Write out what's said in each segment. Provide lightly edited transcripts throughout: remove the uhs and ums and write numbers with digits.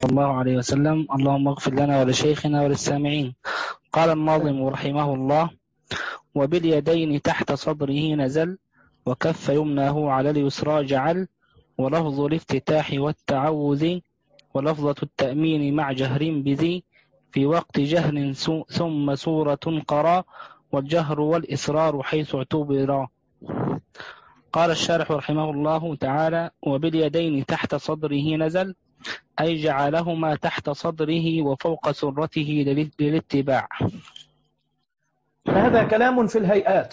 الله عليه وسلم. اللهم اغفر لنا ولشيخنا وللسامعين. قال الناظم رحمه الله: وباليدين تحت صدره نزل، وكف يمناه على اليسرى جعل، ولفظ الافتتاح والتعوذ، ولفظة التأمين مع جهر بذي، في وقت جهر ثم سورة قرى، والجهر والإسرار حيث اعتبرا. قال الشارح رحمه الله تعالى: وباليدين تحت صدره نزل، أي جعلهما تحت صدره وفوق سرته للاتباع. هذا كلام في الهيئات،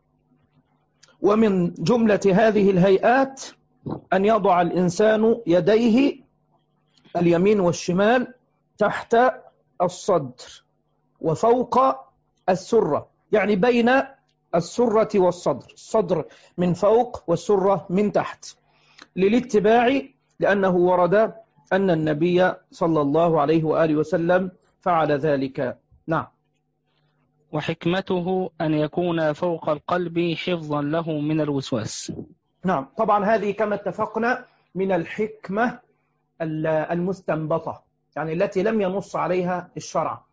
ومن جملة هذه الهيئات أن يضع الإنسان يديه اليمين والشمال تحت الصدر وفوق السرة، يعني بين السرة والصدر، الصدر من فوق والسرة من تحت، للاتباع، لأنه ورد أن النبي صلى الله عليه وآله وسلم فعل ذلك. نعم. وحكمته أن يكون فوق القلب حفظا له من الوسواس. نعم، طبعا هذه كما اتفقنا من الحكمة المستنبطة، يعني التي لم ينص عليها الشرع،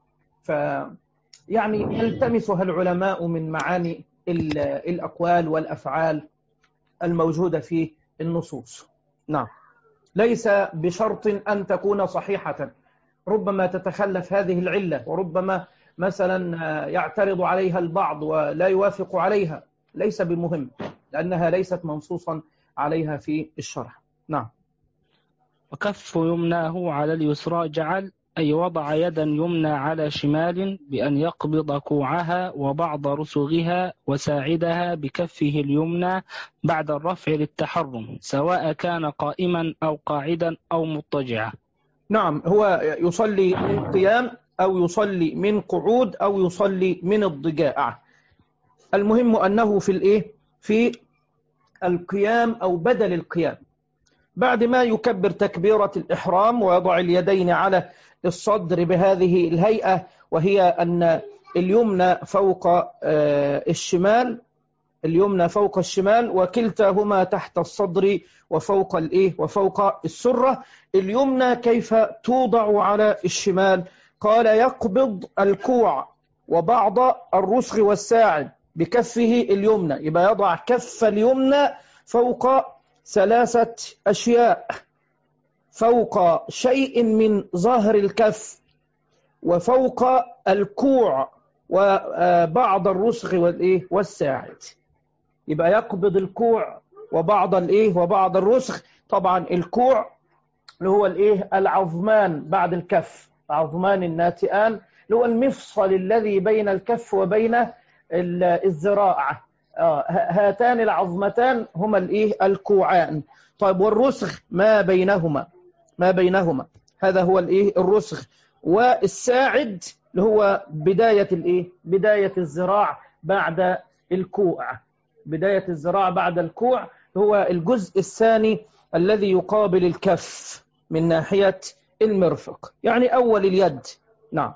يعني يلتمسها العلماء من معاني الأقوال والأفعال الموجودة في النصوص. نعم، ليس بشرط أن تكون صحيحة، ربما تتخلف هذه العلة، وربما مثلا يعترض عليها البعض ولا يوافق عليها، ليس بمهم، لأنها ليست منصوصا عليها في الشرع. نعم. وكف يمناه على اليسرى جعل، أي وضع يدا يمنى على شمال بأن يقبض كوعها وبعض رسغها وساعدها بكفه اليمنى بعد الرفع للتحرم، سواء كان قائما أو قاعدا أو مضطجعا. نعم، هو يصلي من قيام أو يصلي من قعود أو يصلي من اضطجاع، المهم أنه في القيام أو بدل القيام، بعد ما يكبر تكبيرة الإحرام ويضع اليدين على الصدر بهذه الهيئة، وهي أن اليمنى فوق الشمال، اليمنى فوق الشمال، وكلتاهما تحت الصدر وفوق السرة. اليمنى كيف توضع على الشمال؟ قال: يقبض الكوع وبعض الرسغ والساعد بكفه اليمنى، يبقى يضع كف اليمنى فوق 3 أشياء، فوق شيء من ظهر الكف، وفوق الكوع، وبعض الرسغ والساعد. يبقى يقبض الكوع وبعض الرسغ. طبعا الكوع اللي هو العظمان بعد الكف، عظمان الناتئان، اللي هو المفصل الذي بين الكف وبين الذراع، هاتان العظمتان هما الكوعان. طيب، والرسغ ما بينهما هذا هو الرسغ. والساعد اللي هو بداية الذراع بعد الكوع، بداية الذراع بعد الكوع هو الجزء الثاني الذي يقابل الكف من ناحية المرفق، يعني أول اليد. نعم.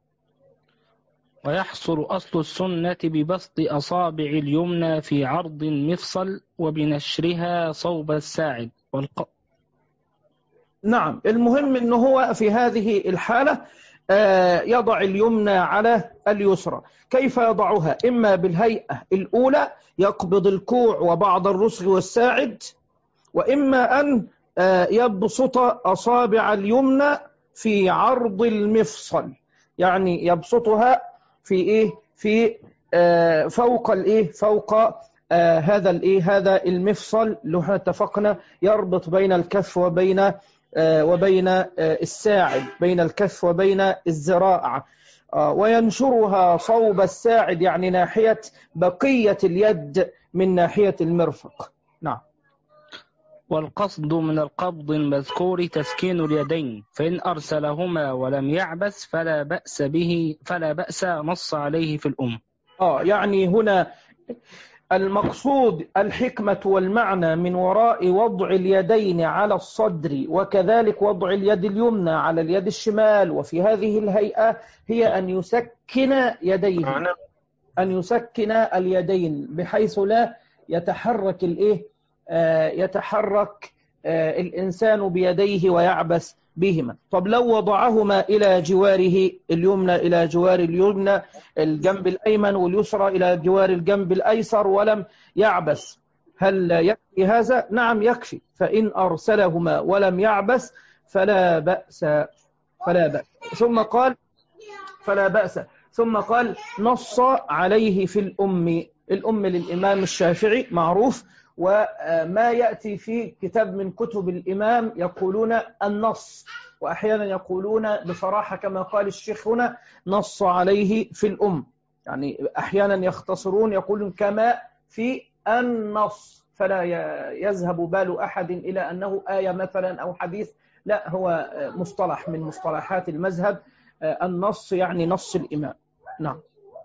ويحصل أصل السنة ببسط أصابع اليمنى في عرض المفصل وبنشرها صوب الساعد نعم، المهم أنه هو في هذه الحالة يضع اليمنى على اليسرى. كيف يضعها؟ إما بالهيئة الأولى يقبض الكوع وبعض الرسغ والساعد، وإما أن يبسط أصابع اليمنى في عرض المفصل، يعني يبسطها في فوق هذا المفصل اللي احنا اتفقنا يربط بين الكف وبين الساعد، بين الكف وبين الذراع، وينشرها صوب الساعد، يعني ناحية بقية اليد من ناحية المرفق. نعم. والقصد من القبض المذكور تسكين اليدين، فإن أرسلهما ولم يعبس فلا بأس نص عليه في الأم. يعني هنا المقصود الحكمة والمعنى من وراء وضع اليدين على الصدر، وكذلك وضع اليد اليمنى على اليد الشمال وفي هذه الهيئة، هي أن يسكن يديه، أن يسكن اليدين بحيث لا يتحرك الإنسان بيديه ويعبس بهما. طب لو وضعهما إلى جواره، اليمنى إلى جوار اليمنى الجنب الأيمن واليسرى إلى جوار الجنب الأيسر ولم يعبس، هل يكفي هذا؟ نعم يكفي. فإن أرسلهما ولم يعبس فلا بأس. ثم قال فلا بأس. ثم قال نص عليه في الأم للإمام الشافعي معروف، وما يأتي في كتاب من كتب الإمام يقولون النص، وأحيانا يقولون بصراحة كما قال الشيخ هنا نص عليه في الأم، يعني أحيانا يختصرون يقولون كما في النص، فلا يذهب بال أحد إلى أنه آية مثلا أو حديث، لا، هو مصطلح من مصطلحات المذهب، النص يعني نص الإمام. نعم.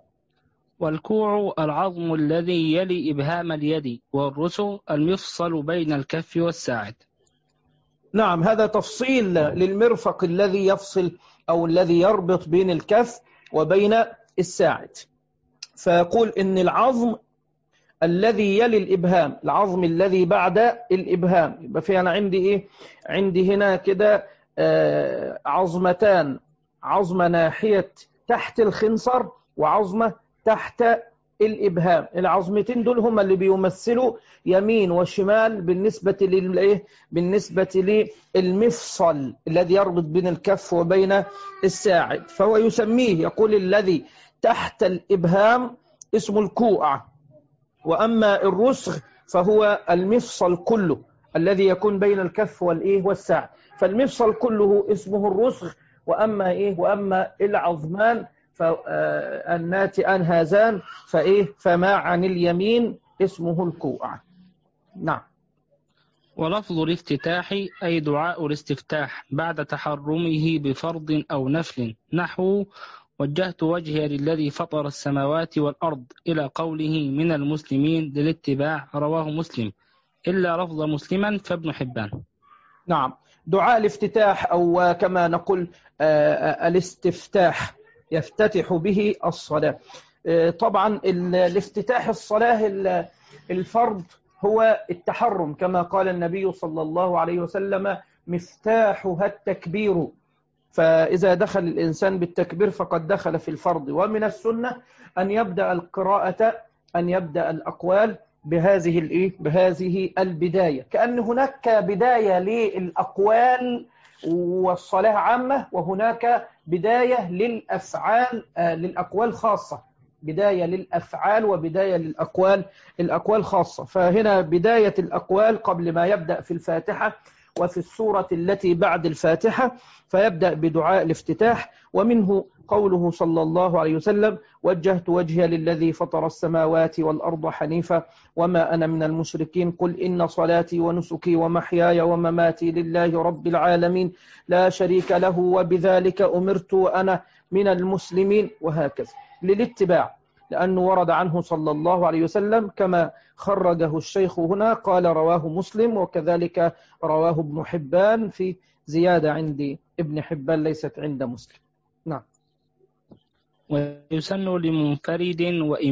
والكوع العظم الذي يلي إبهام اليد، والرسغ المفصل بين الكف والساعد. نعم، هذا تفصيل للمرفق الذي يفصل أو الذي يربط بين الكف وبين الساعد. فيقول إن العظم الذي يلي الإبهام، العظم الذي بعد الإبهام، يبقى في أنا عندي إيه؟ عندي هنا كده عظمتان، عظمة ناحية تحت الخنصر وعظمة تحت الإبهام. العظمتين دول هم اللي بيمثلوا يمين وشمال بالنسبة للإيه؟ بالنسبة للمفصل الذي يربط بين الكف وبين الساعد، فهو يسميه، يقول الذي تحت الإبهام اسمه الكوع، وأما الرسغ فهو المفصل كله الذي يكون بين الكف والساعد، فالمفصل كله اسمه الرسغ، وأما العظمان فالناتئان هذان فما عن اليمين اسمه الكوع. نعم. ولفظ الافتتاح أي دعاء الاستفتاح بعد تحرمه بفرض أو نفل، نحو وجهت وجهي للذي فطر السماوات والأرض إلى قوله من المسلمين للاتباع، رواه مسلم، إلا لفظ مسلما فابن حبان. نعم، دعاء الافتتاح أو كما نقول الاستفتاح يفتتح به الصلاة. طبعا الافتتاح الصلاة الفرض هو التحرم، كما قال النبي صلى الله عليه وسلم مفتاحها التكبير، فإذا دخل الإنسان بالتكبير فقد دخل في الفرض. ومن السنة أن يبدأ القراءة، أن يبدأ الأقوال بهذه البداية، كأن هناك بداية للأقوال والصلاة عامة، وهناك بداية للأفعال للأقوال خاصة، بداية للأفعال وبداية الأقوال خاصة. فهنا بداية الأقوال قبل ما يبدأ في الفاتحة وفي السورة التي بعد الفاتحة، فيبدأ بدعاء الافتتاح، ومنه قوله صلى الله عليه وسلم وجهت وجهي للذي فطر السماوات والأرض حنيفا وما أنا من المشركين، قل إن صلاتي ونسكي ومحياي ومماتي لله رب العالمين لا شريك له وبذلك أمرت وأنا من المسلمين، وهكذا للاتباع، لأنه ورد عنه صلى الله عليه وسلم كما خرجه الشيخ هنا، قال رواه مسلم، وكذلك رواه ابن حبان، في زيادة عند ابن حبان ليست عند مسلم. نعم. ويسن لمنفرد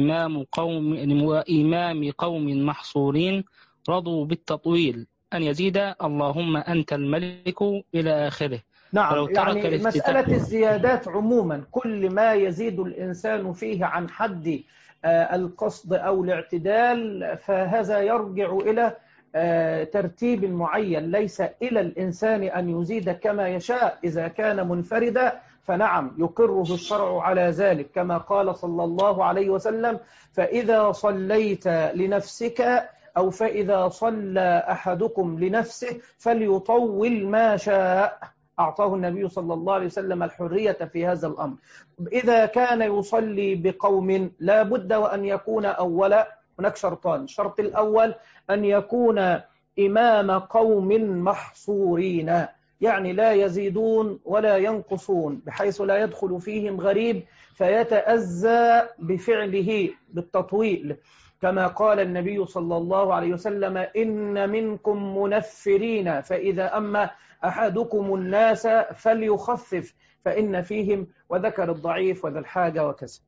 وإمام قوم محصورين رضوا بالتطويل أن يزيد اللهم أنت الملك إلى آخره. نعم، يعني مسألة الزيادات عموما كل ما يزيد الإنسان فيه عن حد القصد أو الاعتدال فهذا يرجع إلى ترتيب معين، ليس إلى الإنسان أن يزيد كما يشاء. إذا كان منفردا فنعم يقره الشرع على ذلك، كما قال صلى الله عليه وسلم فإذا صليت لنفسك أو فإذا صلى أحدكم لنفسه فليطول ما شاء، أعطاه النبي صلى الله عليه وسلم الحرية في هذا الأمر. إذا كان يصلي بقوم لا بد وأن يكون أولا، هناك شرطان، الشرط الأول أن يكون إمام قوم محصورين، يعني لا يزيدون ولا ينقصون، بحيث لا يدخل فيهم غريب فيتأذى بفعله بالتطويل، كما قال النبي صلى الله عليه وسلم إن منكم منفرين فإذا أما أحدكم الناس فليخفف فإن فيهم، وذكر الضعيف وذا الحاجة وكذا.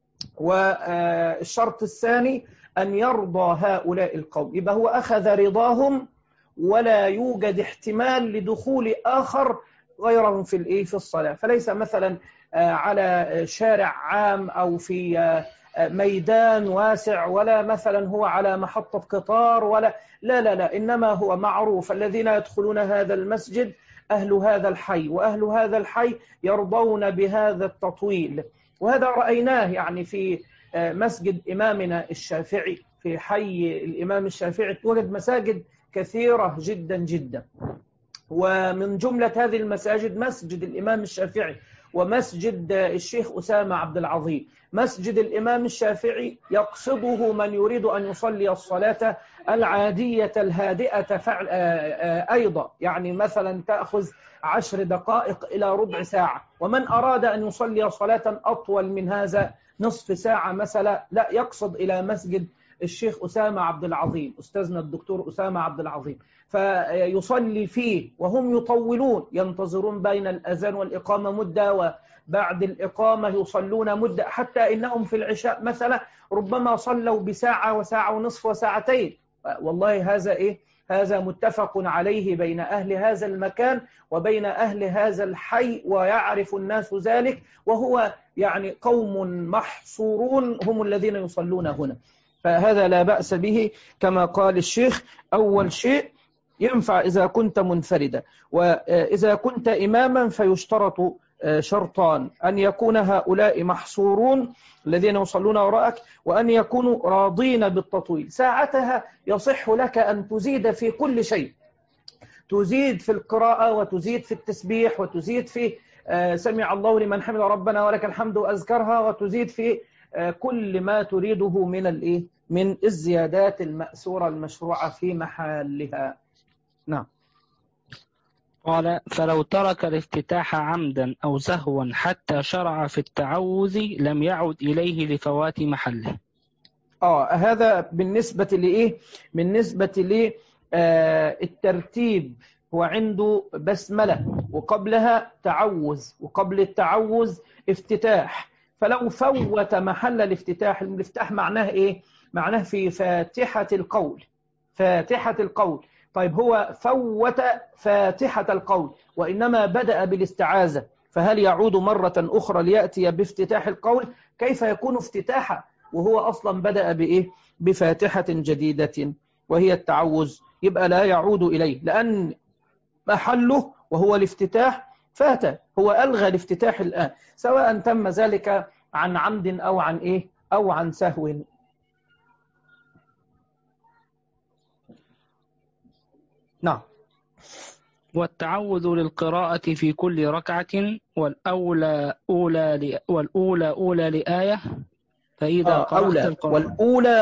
والشرط الثاني أن يرضى هؤلاء القوم، يبقى هو أخذ رضاهم ولا يوجد احتمال لدخول آخر غيرهم في الصلاة. فليس مثلا على شارع عام أو في ميدان واسع، ولا مثلا هو على محطة قطار، ولا لا، إنما هو معروف الذين يدخلون هذا المسجد أهل هذا الحي، وأهل هذا الحي يرضون بهذا التطويل. وهذا رأيناه يعني في مسجد إمامنا الشافعي، في حي الإمام الشافعي توجد مساجد كثيرة جدا جدا، ومن جملة هذه المساجد مسجد الإمام الشافعي ومسجد الشيخ أسامة عبد العظيم. مسجد الإمام الشافعي يقصده من يريد أن يصلي الصلاة العادية الهادئة أيضا، يعني مثلا تأخذ 10 دقائق إلى ربع ساعة. ومن أراد أن يصلي صلاة أطول من هذا نصف ساعة مثلا، لا، يقصد إلى مسجد الشيخ أسامة عبد العظيم، أستاذنا الدكتور أسامة عبد العظيم، فيصلي فيه. وهم يطولون، ينتظرون بين الأذان والإقامة مدة، وبعد الإقامة يصلون مدة، حتى إنهم في العشاء مثلا ربما صلوا بساعة وساعة ونصف وساعتين. والله هذا متفق عليه بين أهل هذا المكان وبين أهل هذا الحي، ويعرف الناس ذلك، وهو يعني قوم محصورون هم الذين يصلون هنا. فهذا لا بأس به. كما قال الشيخ، أول شيء ينفع إذا كنت منفردا، وإذا كنت إماما فيشترط شرطان: أن يكون هؤلاء محصورون الذين يصلون وراءك، وأن يكونوا راضين بالتطويل. ساعتها يصح لك أن تزيد في كل شيء، تزيد في القراءة، وتزيد في التسبيح، وتزيد في سمع الله لمن حمد ربنا ولك الحمد وأذكرها، وتزيد في كل ما تريده من الزيادات المأسورة المشروعة في محلها. نعم. قال: فلو ترك الافتتاح عمدا أو سهوا حتى شرع في التعوذ لم يعد إليه لفوات محله. هذا بالنسبة لإيه؟ بالنسبة للترتيب. هو عنده بسملة، وقبلها تعوذ، وقبل التعوذ افتتاح. فلو فوت محل الافتتاح، الافتتاح معناه إيه؟ معناه في فاتحة القول، فاتحة القول. طيب هو فوت فاتحة القول وإنما بدأ بالاستعاذة، فهل يعود مرة أخرى ليأتي بافتتاح القول؟ كيف يكون افتتاحا وهو أصلا بدأ بإيه؟ بفاتحة جديدة وهي التعوذ. يبقى لا يعود إليه، لأن محله وهو الافتتاح فات، هو ألغى الافتتاح الآن، سواء تم ذلك عن عمد أو عن إيه؟ أو عن سهو. نعم. والتعوذ للقراءة في كل ركعة، والأولى أولى لآية، فإذا قرأت القرآن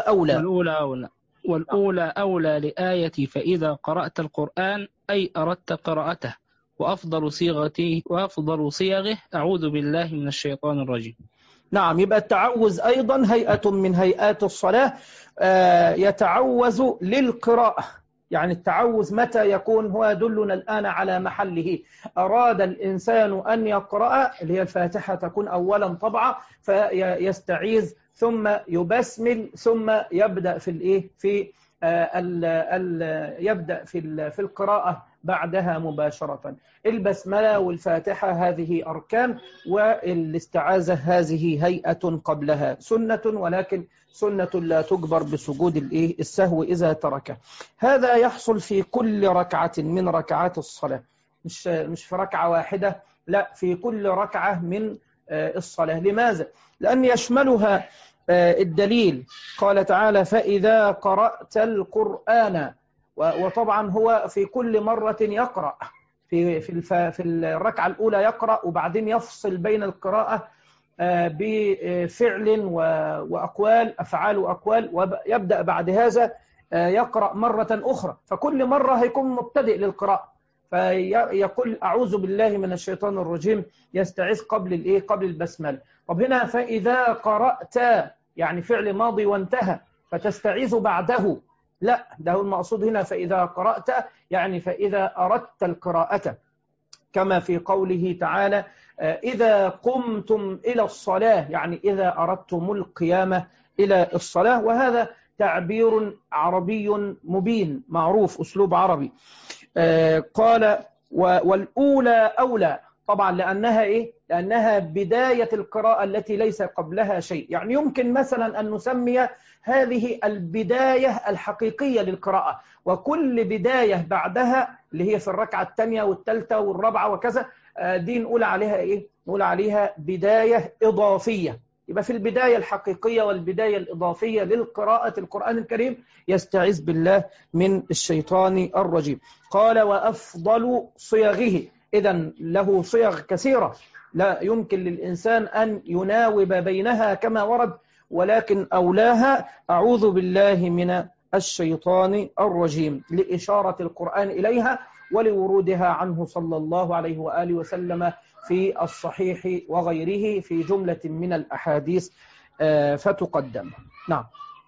والأولى أولى لآية فإذا قرأت القرآن أي أردت قراءته، وأفضل صيغه أعوذ بالله من الشيطان الرجيم. نعم. يبقى التعوذ أيضا هيئة من هيئات الصلاة، يتعوذ للقراءة. يعني التعوذ متى يكون؟ هو يدلنا الآن على محله. أراد الإنسان أن يقرأ، اللي هي الفاتحة تكون أولا طبعا، فيستعيذ ثم يبسمل ثم يبدأ يبدأ في القراءة بعدها مباشرة. البسملة والفاتحة هذه أركان، والاستعاذة هذه هيئة قبلها، سنة، ولكن سنة لا تجبر بسجود السهو إذا تركه. هذا يحصل في كل ركعة من ركعات الصلاة، مش في ركعة واحدة، لا، في كل ركعة من الصلاة. لماذا؟ لأن يشملها الدليل. قال تعالى: فإذا قرأت القرآن. وطبعا هو في كل مرة يقرأ، في الركعة الأولى يقرأ، وبعدين يفصل بين القراءة بفعل وأقوال، أفعال وأقوال، ويبدأ بعد هذا يقرأ مرة أخرى. فكل مرة هيكون مبتدئ للقراءة، فيقول أعوذ بالله من الشيطان الرجيم، يستعيذ قبل البسملة. طب هنا فإذا قرأت يعني فعل ماضي وانتهى، فتستعيذ بعده، لا، ده هو المقصود هنا فإذا قرأت، يعني فإذا أردت القراءة، كما في قوله تعالى: إذا قمتم إلى الصلاة، يعني إذا أردتم القيامة إلى الصلاة. وهذا تعبير عربي مبين معروف، أسلوب عربي. قال والأولى أولى طبعا، لأنها إيه؟ لأنها بداية القراءة التي ليس قبلها شيء. يعني يمكن مثلا أن نسمي هذه البداية الحقيقية للقراءة، وكل بداية بعدها اللي هي في الركعة الثانية والثالثة والرابعة وكذا، دي نقول عليها إيه؟ نقول عليها بداية إضافية. يبقى في البداية الحقيقية والبداية الإضافية للقراءة القرآن الكريم يستعيذ بالله من الشيطان الرجيم. قال وأفضل صيغه، إذن له صيغ كثيرة لا يمكن للإنسان أن يناوب بينها كما ورد، ولكن أولاها أعوذ بالله من الشيطان الرجيم، لإشارة القرآن إليها ولورودها عنه صلى الله عليه وآله وسلم في الصحيح وغيره في جملة من الأحاديث فتقدم. نعم.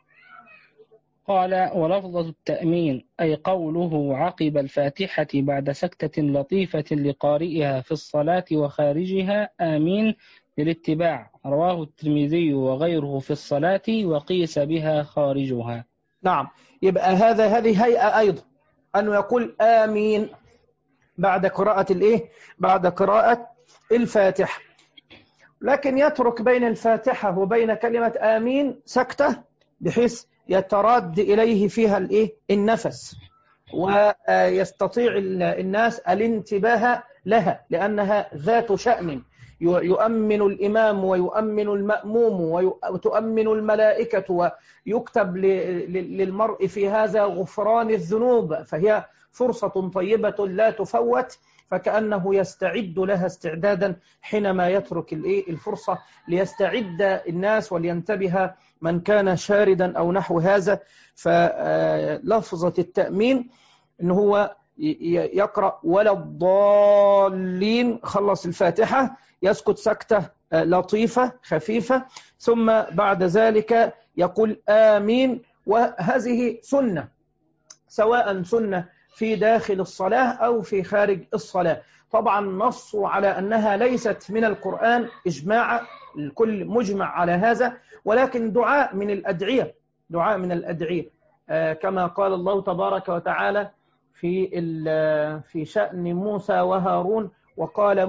قال ولفظة التأمين أي قوله عقب الفاتحة بعد سكتة لطيفة لقارئها في الصلاة وخارجها آمين للاتباع، رواه الترمذي وغيره في الصلاة وقيس بها خارجها. نعم، يبقى هذه هيئة أيضا أنه يقول آمين بعد قراءة الإيه؟ بعد قراءة الفاتحة، لكن يترك بين الفاتحة وبين كلمة آمين سكتة بحيث يتراد إليه فيها الإيه؟ النفس، ويستطيع الناس الانتباه لها لأنها ذات شأن، يؤمن الإمام ويؤمن المأموم وتؤمن الملائكة، ويكتب للمرء في هذا غفران الذنوب، فهي فرصة طيبة لا تفوت، فكأنه يستعد لها استعدادا حينما يترك الفرصة ليستعد الناس ولينتبه من كان شاردا أو نحو هذا. فلفظة التأمين إن هو يقرأ ولا الضالين، خلص الفاتحة يسكت سكتة لطيفة خفيفة، ثم بعد ذلك يقول آمين. وهذه سنة، سواء سنة في داخل الصلاة أو في خارج الصلاة. طبعا نصوا على أنها ليست من القرآن إجماعا، الكل مجمع على هذا، ولكن دعاء من الأدعية، دعاء من الأدعية، كما قال الله تبارك وتعالى في شأن موسى وهارون، وقال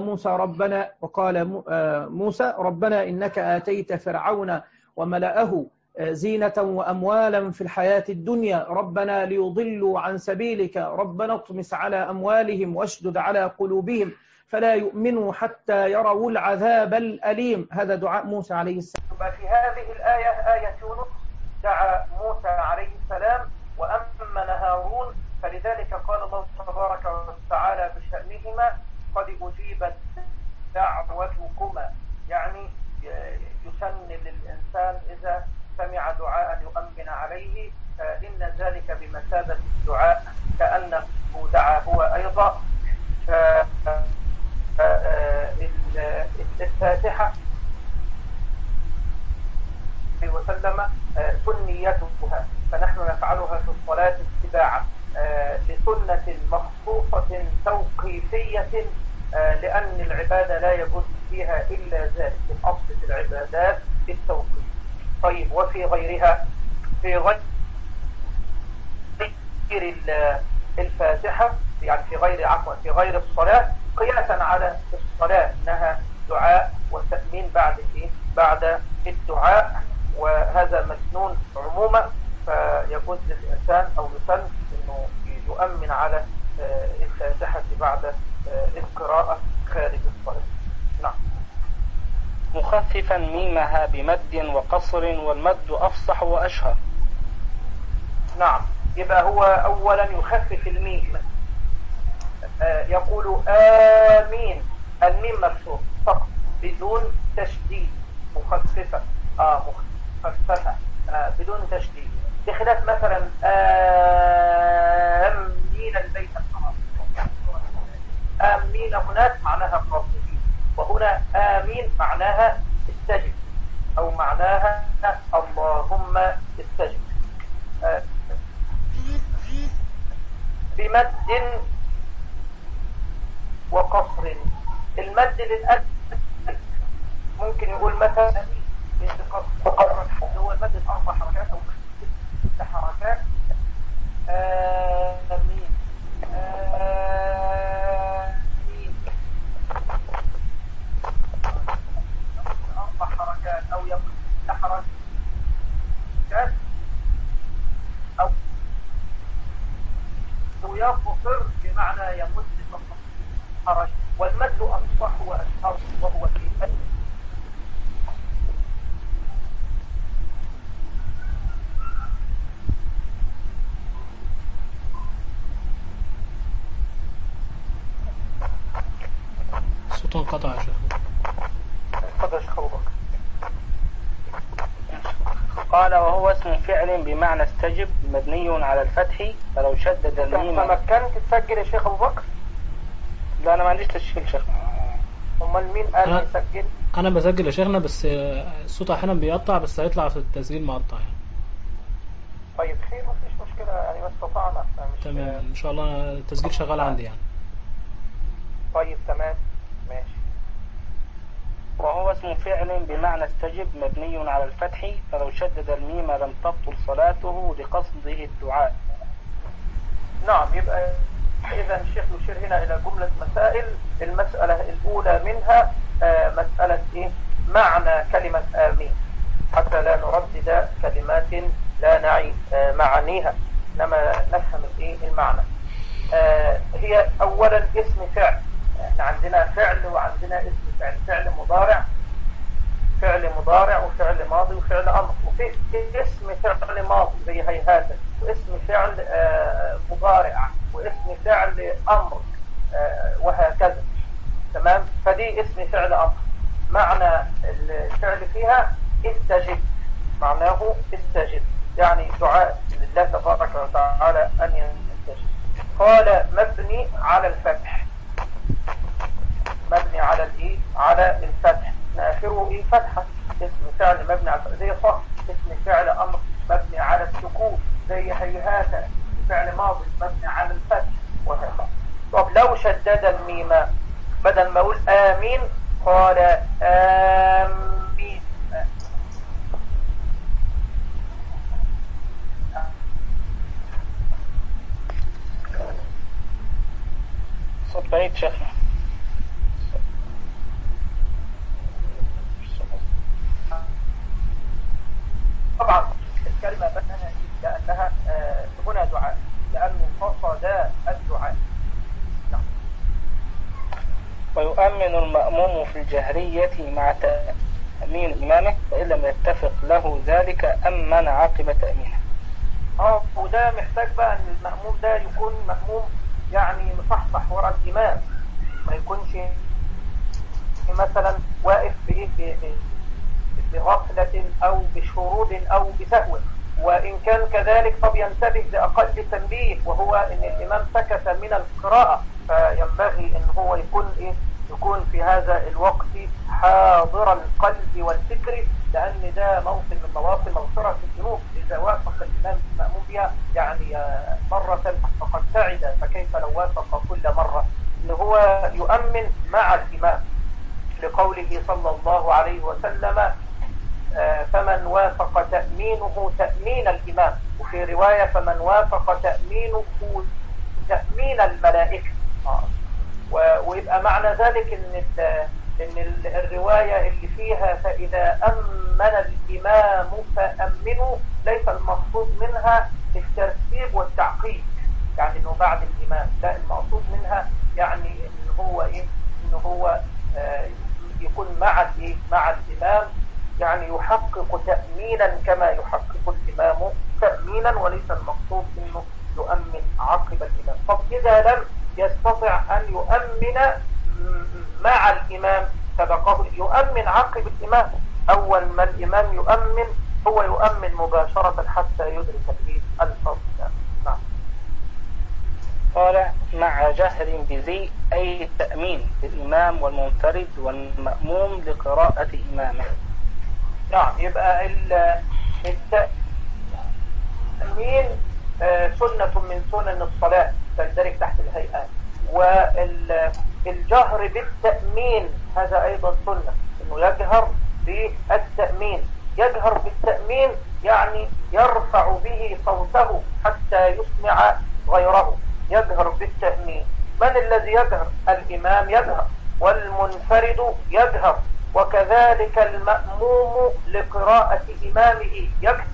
موسى ربنا إنك آتيت فرعون وملأه زينة وأموالا في الحياة الدنيا، ربنا ليضلوا عن سبيلك، ربنا اطمس على أموالهم واشدد على قلوبهم فلا يؤمنوا حتى يروا العذاب الأليم. هذا دعاء موسى عليه السلام. في هذه الآية آية يونس دعا موسى عليه السلام وأمن هارون، فلذلك قال الله تبارك وتعالى بشأنهما قد أجيبت دعوتكما، يعني يسن للإنسان إذا سمع دعاء يؤمن عليه فإن ذلك بمثابة الدعاء كأنه دعا هو أيضا. الفاتحة وسلم سنيتها، فنحن نفعلها في الصلاة اتباعا لسنة مخصوصة توقيفية، لأن العبادة لا يجوز فيها إلا ذلك، الأصل في العبادات التوقيف. طيب وفي غيرها، في غير الفاتحة، يعني في غير الصلاة، قياسا على الصلاة انها دعاء والتأمين بعد الدعاء، وهذا مسنون عموما، فيجوز للإنسان أو يسن انه يؤمن على الفاتحة بعد القراءة خارج الصلاة. نعم. مخففا ميمها بمد وقصر، والمد أفصح وأشهر. نعم، يبقى هو أولا يخفف الميم، يقول آمين، الميم مفتوح فقط بدون تشديد، مخففة مخففة بدون تشديد، بخلاف مثلا آمين البيت الحرام، آمين هناك معناها قاصدين، وهنا آمين معناها استجب أو معناها اللهم استجب. بمد وقصر، المد للألف ممكن يقول مثلا هو المد الأربع حركات أو ست حركات، آمين أصح وأشهر، وهو في الصوت انقطع يا شيخ. تفضل يا شيخ أبو بكر. قال وهو اسم فعل بمعنى استجب مبني على الفتح فلو شدد الميم. تمكنت تسجل يا شيخ أبو بكر؟ لا أنا ما عنديش تسجيل شيخ. أمال مين قال يسجل؟ أنا بسجل يا شيخنا، بس الصوت أحيانا بيقطع، بس هيطلع في التسجيل مقطع يعني. طيب خير، مفيش مشكلة يعني، ما استطعنا. تمام إن شاء الله التسجيل شغال عندي يعني. طيب تمام ماشي. وهو اسم فعل بمعنى استجب مبني على الفتح فلو شدد الميم لم تبطل صلاته لقصده الدعاء. نعم، يبقى إذا الشيخ يشير هنا إلى جملة مسائل. المسألة الأولى منها مسألة إيه؟ معنى كلمة آمين، حتى لا نردد كلمات لا نعي معانيها، إنما نفهم إيه المعنى. هي أولا اسم فعل. احنا عندنا فعل وعندنا اسم فعل، فعل مضارع وفعل ماضي وفعل أمر، وفي اسم فعل ماضي زي هيهات، واسم فعل مضارع، واسم فعل أمر، وهكذا. تمام. فدي اسم فعل أمر. معنى الفعل فيها استجب، معناه استجب، يعني دعاء لله تبارك وتعالى أن يستجب. قال مبني على الفتح، مبني على الايه؟ على الفتح، اخره ايه؟ فتحه. اسم فعل مبني على الفتح زي صح. اسم فعل امر مبني على السكون زي هيهات. فعل ماضي مبني على الفتح، وهكذا. طب لو شدد الميم، بدل ما اقول امين قال امين. صوت بعيد شيخنا. طبعا الكلمة بدها لأنها هنا دعاء، لأنه قصد الدعاء. نعم. ويؤمن المأموم في الجهرية مع تأمين إمامه، فإن لم يتفق له ذلك أمن عقب تأمينه. وده محتاج بقى أن المأموم ده يكون مأموم يعني مصحصح وراء الإمام، ما يكونش مثلا واقف بغفلة أو بشرود أو بسهو. وإن كان كذلك فبينتبه لأقل تنبيه، وهو أن الإمام سكت من القراءة، فينبغي أن هو يكون في هذا الوقت حاضر القلب والفكر، لأن ده موطن من مواطن مغفرة الذنوب. إذا وافق الإمام المأموم بها يعني مرة فقد سعد، فكيف لو وافق كل مرة؟ أن هو يؤمن مع الإمام، لقوله صلى الله عليه وسلم فمن وافق تأمينه تأمين الإمام، وفي رواية فمن وافق تأمينه تأمين الملائكة. ويبقى معنى ذلك إن الرواية اللي فيها فإذا أمن الإمام فأمنوا، ليس المقصود منها الترتيب والتعقيد، يعني إنه بعد الإمام، لا، المقصود منها يعني إن هو يكون مع الإمام، يعني يحقق تأمينا كما يحقق الإمام تأمينا، وليس المقصود إنه يؤمن عقب الإمام. طب إذا لم يستطع أن يؤمن مع الإمام سبقه، يؤمن عقب الإمام. أول ما الإمام يؤمن هو يؤمن مباشرة حتى يدرك الفضل. نعم. قال مع جهر بذي أي تأمين للإمام والمنفرد والمأموم لقراءة إمامه. نعم. يبقى التأمين سنة من سنن الصلاة تندرج تحت الهيئات، والجهر بالتأمين هذا أيضا سنة، إنه يجهر بالتأمين. يجهر بالتأمين يعني يرفع به صوته حتى يسمع غيره، يجهر بالتأمين. من الذي يجهر؟ الإمام يجهر، والمنفرد يجهر، وكذلك المأموم لقراءة إمامه يجهر.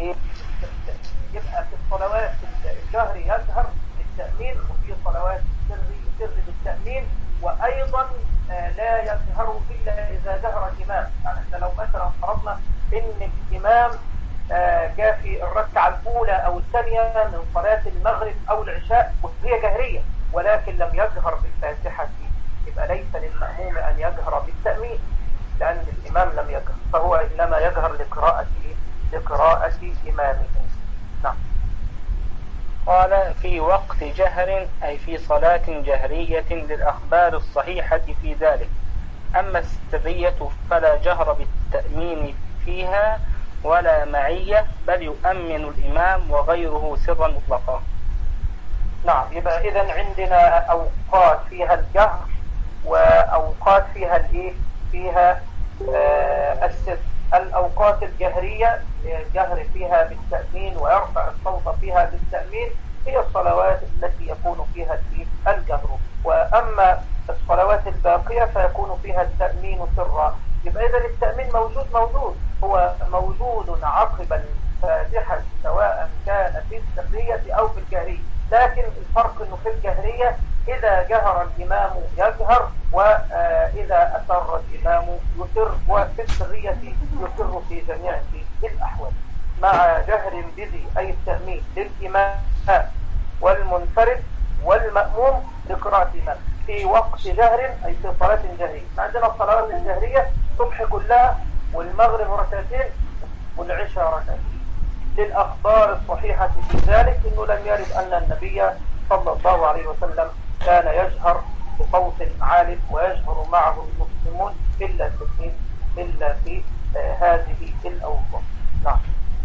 ايه يبقى في الصلوات الجهر يجهر بالتأمين، وفي صلوات السر بالتأمين، وأيضا لا يجهر إلا إذا جهر الإمام. يعني احنا لو مثلا فرضنا إن الإمام جاء في الركعة الأولى أو الثانية من صلاة المغرب أو العشاء وهي جهرية ولكن لم يجهر بالفاتحة، يبقى ليس للمأموم أن يجهر بالتأمين لأن الإمام لم يجهر، فهو إنما يجهر لقراءة إمامه. نعم. قال في وقت جهر أي في صلاة جهرية للأخبار الصحيحة في ذلك. أما السرية فلا جهر بالتأمين فيها ولا معية، بل يؤمن الإمام وغيره سرا مطلقا. نعم. يبقى إذن عندنا أوقات فيها الجهر وأوقات فيها الإيه؟ فيها السر. الأوقات الجهرية الجهر فيها بالتأمين ويرفع الصوت فيها بالتأمين هي الصلوات التي يكون فيها الجهر، وأما الصلوات الباقية فيكون فيها التأمين سرا. يبقى إذا التأمين موجود هو موجود عقب الفاتحة سواء كان في السرية أو في الجهرية، لكن الفرق أنه في الجهرية إذا جهر الإمام يجهر، وإذا أسر الإمام يسر، وفي السرية يسر في جميع الأحوال مع جهر بذي أي التأمين للإمام والمنفرد والمأموم لقراءة الإمام في وقت جهر أي في صلاة جهرية. عندنا الصلوات الجهرية الصبح كلها والمغرب ركعتين والعشاء ركعتين. للأخبار الصحيحة في ذلك إنه لم يرد أن النبي صلى الله عليه وسلم كان يجهر بصوت عال ويجهر معه المسلمون إلا في هذه الأوقات. نعم.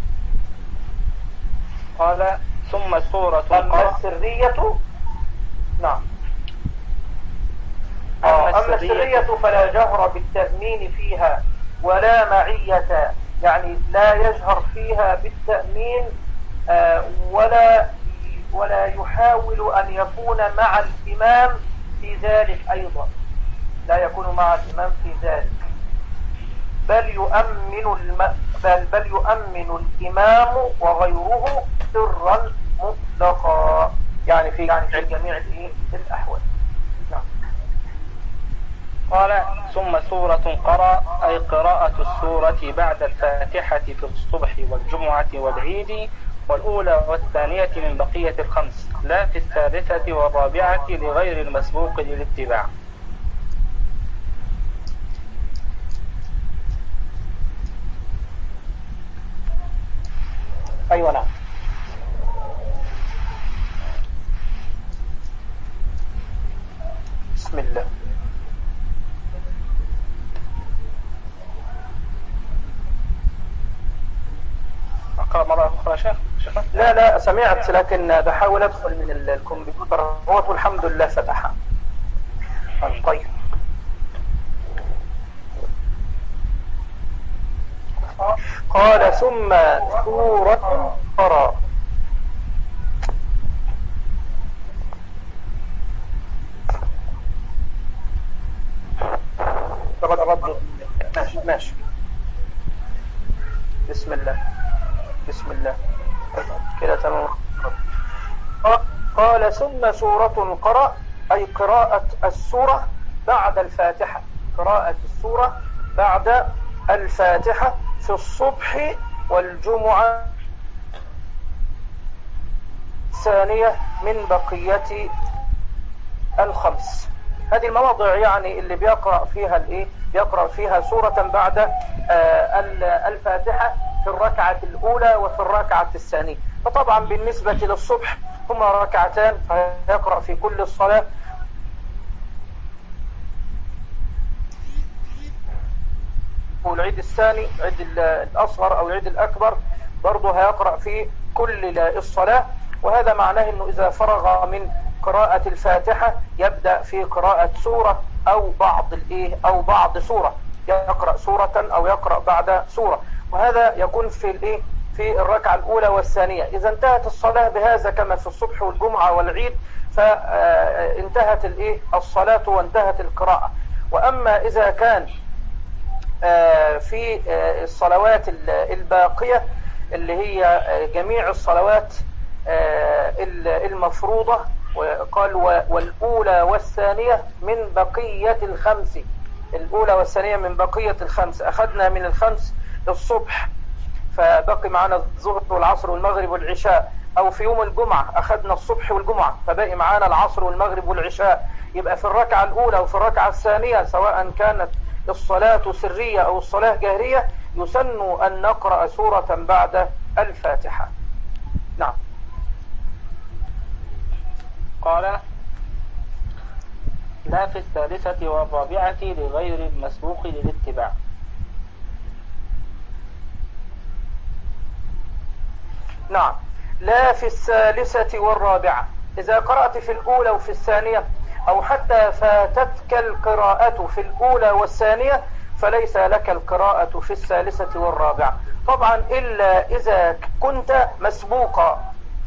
قال ثم سورة أما السرية نعم. أما السرية فلا جهر بالتأمين فيها ولا معية، يعني لا يجهر فيها بالتأمين ولا يحاول أن يكون مع الإمام في ذلك أيضا، لا يكون مع الإمام في ذلك، بل يؤمن الإمام وغيره سرا مطلقا، يعني في جميع الأحوال. نعم. قال ثم سورة قرأ أي قراءة السورة بعد الفاتحة في الصبح والجمعة والعيد، والأولى والثانية من بقية الخمس، لا في الثالثة والرابعة لغير المسبوق للاتباع. أيوة. نعم. بسم الله. أقرأ مرة أخرى شيخ؟ لا سمعت، لكن بحاول أدخل من الكمبيوتر والحمد لله فتحها. طيب. قال ثم سورة قرأ. ماشي. بسم الله كده تمام. قال ثم سورة قرأ أي قراءة السورة بعد الفاتحة، قراءة السورة بعد الفاتحة في الصبح والجمعة الثانية من بقية الخمس. هذه المواضع يعني اللي بيقرأ فيها سورة بعد الفاتحة في الركعة الأولى وفي الركعة الثانية. فطبعا بالنسبة للصبح هما ركعتان فيقرأ في كل الصلاة والعيد الثاني عيد الأصغر أو العيد الأكبر برضه هيقرأ في كل الصلاة. وهذا معناه أنه إذا فرغ من قراءة الفاتحة يبدأ في قراءة سورة أو بعض سورة، يقرأ سورة أو يقرأ بعد سورة، وهذا يكون في الركعة الأولى والثانية. إذا انتهت الصلاة بهذا كما في الصبح والجمعة والعيد فانتهت الصلاة وانتهت القراءة. وأما إذا كان في الصلوات الباقية اللي هي جميع الصلوات المفروضة. وقال والأولى والثانية من بقية الخمس. الأولى والثانية من بقية الخمس. أخذنا من الخمس الصبح فبقي معنا الظهر والعصر والمغرب والعشاء، أو في يوم الجمعة أخذنا الصبح والجمعة فبقي معنا العصر والمغرب والعشاء. يبقى في الركعة الأولى وفي الركعة الثانية سواء كانت الصلاة سرية أو الصلاة جهرية يسن أن نقرأ سورة بعد الفاتحة. نعم. قال لا في الثالثة والرابعة لغير المسبوق للاتباع. نعم. لا في الثالثة والرابعة. إذا قرأت في الأولى وفي الثانية أو حتى فاتتك القراءة في الأولى والثانية فليس لك القراءة في الثالثة والرابعة طبعا، إلا إذا كنت مسبوقا.